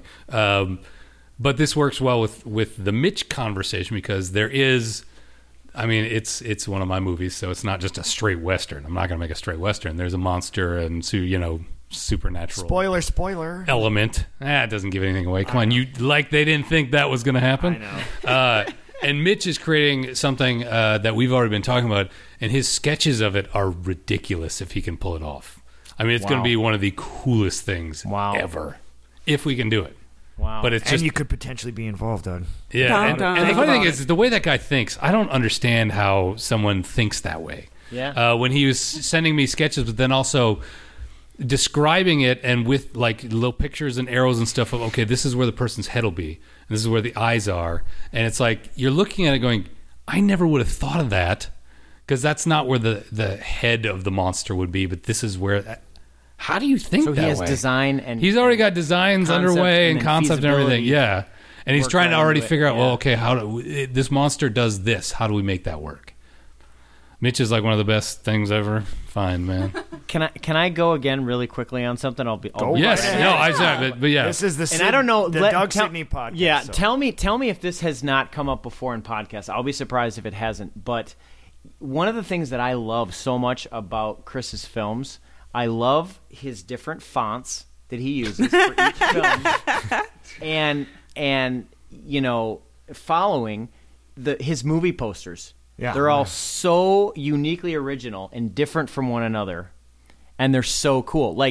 But this works well with the Mitch conversation because there is. I mean, it's one of my movies, so it's not just a straight Western. I'm not going to make a straight Western. There's a monster and supernatural Spoiler element. It doesn't give anything away. Come on, they didn't think that was going to happen. I know. And Mitch is creating something that we've already been talking about, and his sketches of it are ridiculous if he can pull it off. I mean, it's going to be one of the coolest things ever if we can do it. Wow. But it's just, and you could potentially be involved, Doug. Yeah, and the funny thing about is the way that guy thinks. I don't understand how someone thinks that way. Yeah. When he was sending me sketches, but then also describing it and with like little pictures and arrows and stuff of, okay, this is where the person's head will be, and this is where the eyes are, and it's like you're looking at it going, I never would have thought of that because that's not where the head of the monster would be, but this is where. How do you think that way? So he has design and he's already got designs underway and concept and everything. Yeah. And he's trying to already figure out, well, okay, this monster does this. How do we make that work? Mitch is like one of the best things ever. Fine, man. Can I go again really quickly on something? Yes. Right no, I said, but yeah. This is the and I don't know the Doug Sidney podcast. Yeah, so. tell me if this has not come up before in podcasts. I'll be surprised if it hasn't. But one of the things that I love so much about Chris's films, I love his different fonts that he uses for each film, and following his movie posters. Yeah, they're all so uniquely original and different from one another, and they're so cool. Like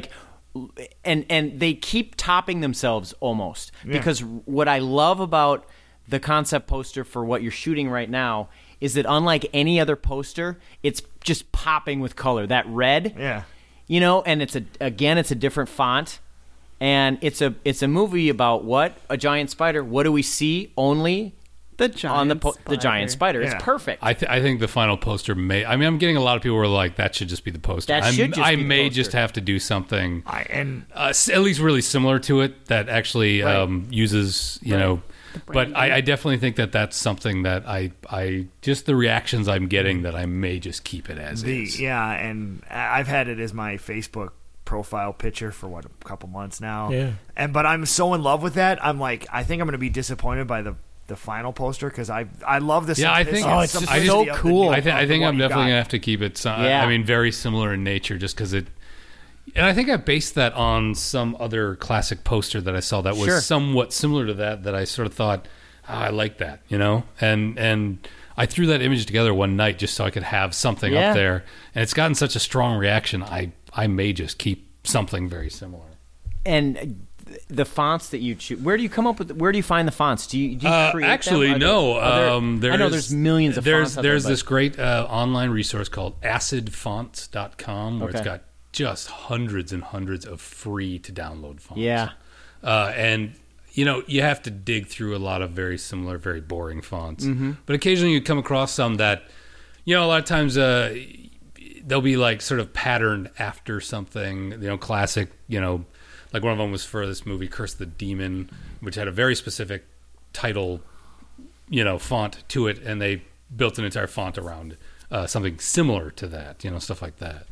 and they keep topping themselves almost. Because what I love about the concept poster for what you're shooting right now is that unlike any other poster, it's just popping with color. That red, and it's a different font, and it's a movie about what? A giant spider. What do we see? Only the giant spider. It's perfect. I think the final poster I'm getting a lot of people who are like, that should just be the poster. I may just have to do something at least really similar to it that actually uses, but I definitely think that that's something that I just the reactions I'm getting that I may just keep it as is. Yeah, and I've had it as my Facebook profile picture for a couple months now. Yeah. But I'm so in love with that. I'm like, I think I'm going to be disappointed by the final poster because I love this. Yeah, I think it's just so cool. I think I'm definitely going to have to keep it. I mean, very similar in nature, just because it. And I think I based that on some other classic poster that I saw that was somewhat similar to that I sort of thought, I like that, and I threw that image together one night just so I could have something up there, and it's gotten such a strong reaction. I may just keep something very similar. And the fonts that you choose, where do you come up with? Where do you find the fonts? Do you create actually them? No? I know there's millions of fonts. There's this great online resource called acidfonts.com where it's got just hundreds and hundreds of free to download fonts. Yeah. And you have to dig through a lot of very similar, very boring fonts. But occasionally you come across some that, a lot of times they'll be like sort of patterned after something, classic, like one of them was for this movie, Curse the Demon, which had a very specific title, font to it, and they built an entire font around something similar to that, stuff like that.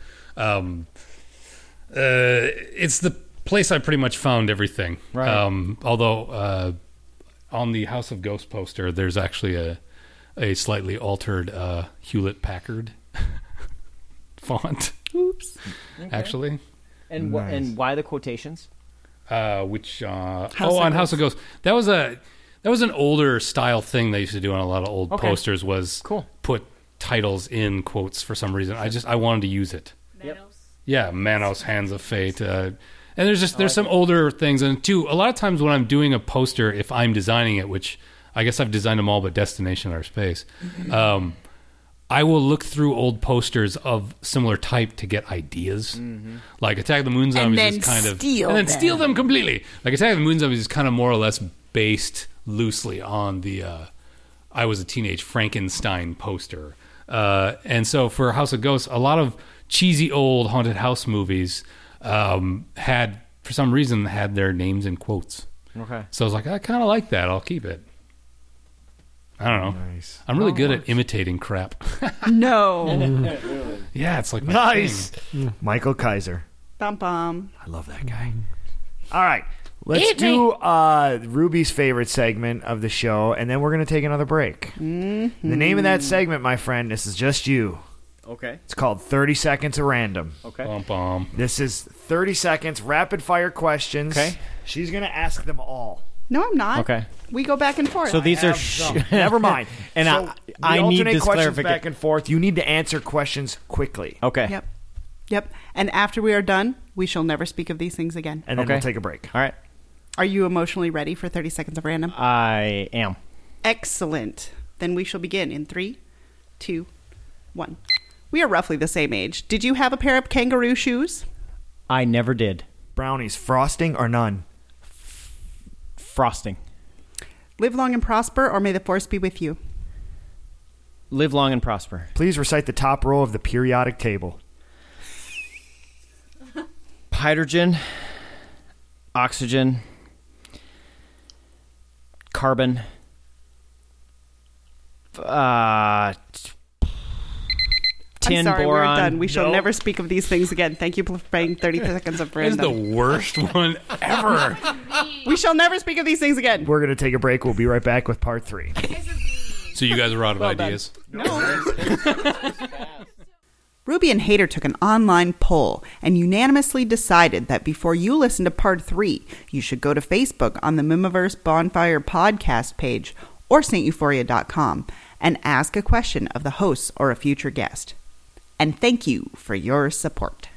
It's the place I pretty much found everything. Right. Although on the House of Ghosts poster, there's actually a slightly altered Hewlett-Packard font. Oops. Actually. And and why the quotations? On House of Ghosts. That was an older style thing they used to do on a lot of old posters. Was put titles in quotes for some reason. I wanted to use it. Manos. Yeah, Manos, Hands of Fate. And there's some older things, and too, a lot of times when I'm doing a poster, if I'm designing it, which I guess I've designed them all but Destination Outer Space, I will look through old posters of similar type to get ideas. Like Attack of the Moon Zombies is kind of steal them completely. Like Attack of the Moon Zombies is kind of more or less based loosely on the I Was a Teenage Frankenstein poster. And so for House of Ghosts, a lot of cheesy old haunted house movies had, for some reason, had their names in quotes. Okay. So I was like, I kind of like that. I'll keep it. I don't know. Nice. I'm really good at imitating crap. No. Yeah, it's like my Nice. thing. Michael Kaiser. Bum bum. I love that guy. All right. Let's do Ruby's favorite segment of the show, and then we're going to take another break. The name of that segment, my friend, this is just you. Okay. It's called 30 Seconds of Random. Okay. Bum, bum. This is 30 seconds, rapid-fire questions. Okay. She's going to ask them all. No, I'm not. Okay. We go back and forth. So these are Never mind. And so I we need alternate this questions clarification. back and forth. You need to answer questions quickly. Okay. Yep. And after we are done, we shall never speak of these things again. And then we'll take a break. All right. Are you emotionally ready for 30 seconds of random? I am. Excellent. Then we shall begin in 3, 2, 1. We are roughly the same age. Did you have a pair of kangaroo shoes? I never did. Brownies, frosting or none? Frosting. Live long and prosper, or may the force be with you. Live long and prosper. Please recite the top row of the periodic table. Hydrogen, oxygen, carbon, tin, I'm sorry, boron. we're done. We shall never speak of these things again. Thank you for playing 30 seconds of This is random. the worst one ever. We shall never speak of these things again. We're going to take a break. We'll be right back with part 3. So you guys are out of ideas. Ruby and Hader took an online poll and unanimously decided that before you listen to part 3, you should go to Facebook on the Mimiverse Bonfire podcast page or StEuphoria.com and ask a question of the hosts or a future guest. And thank you for your support.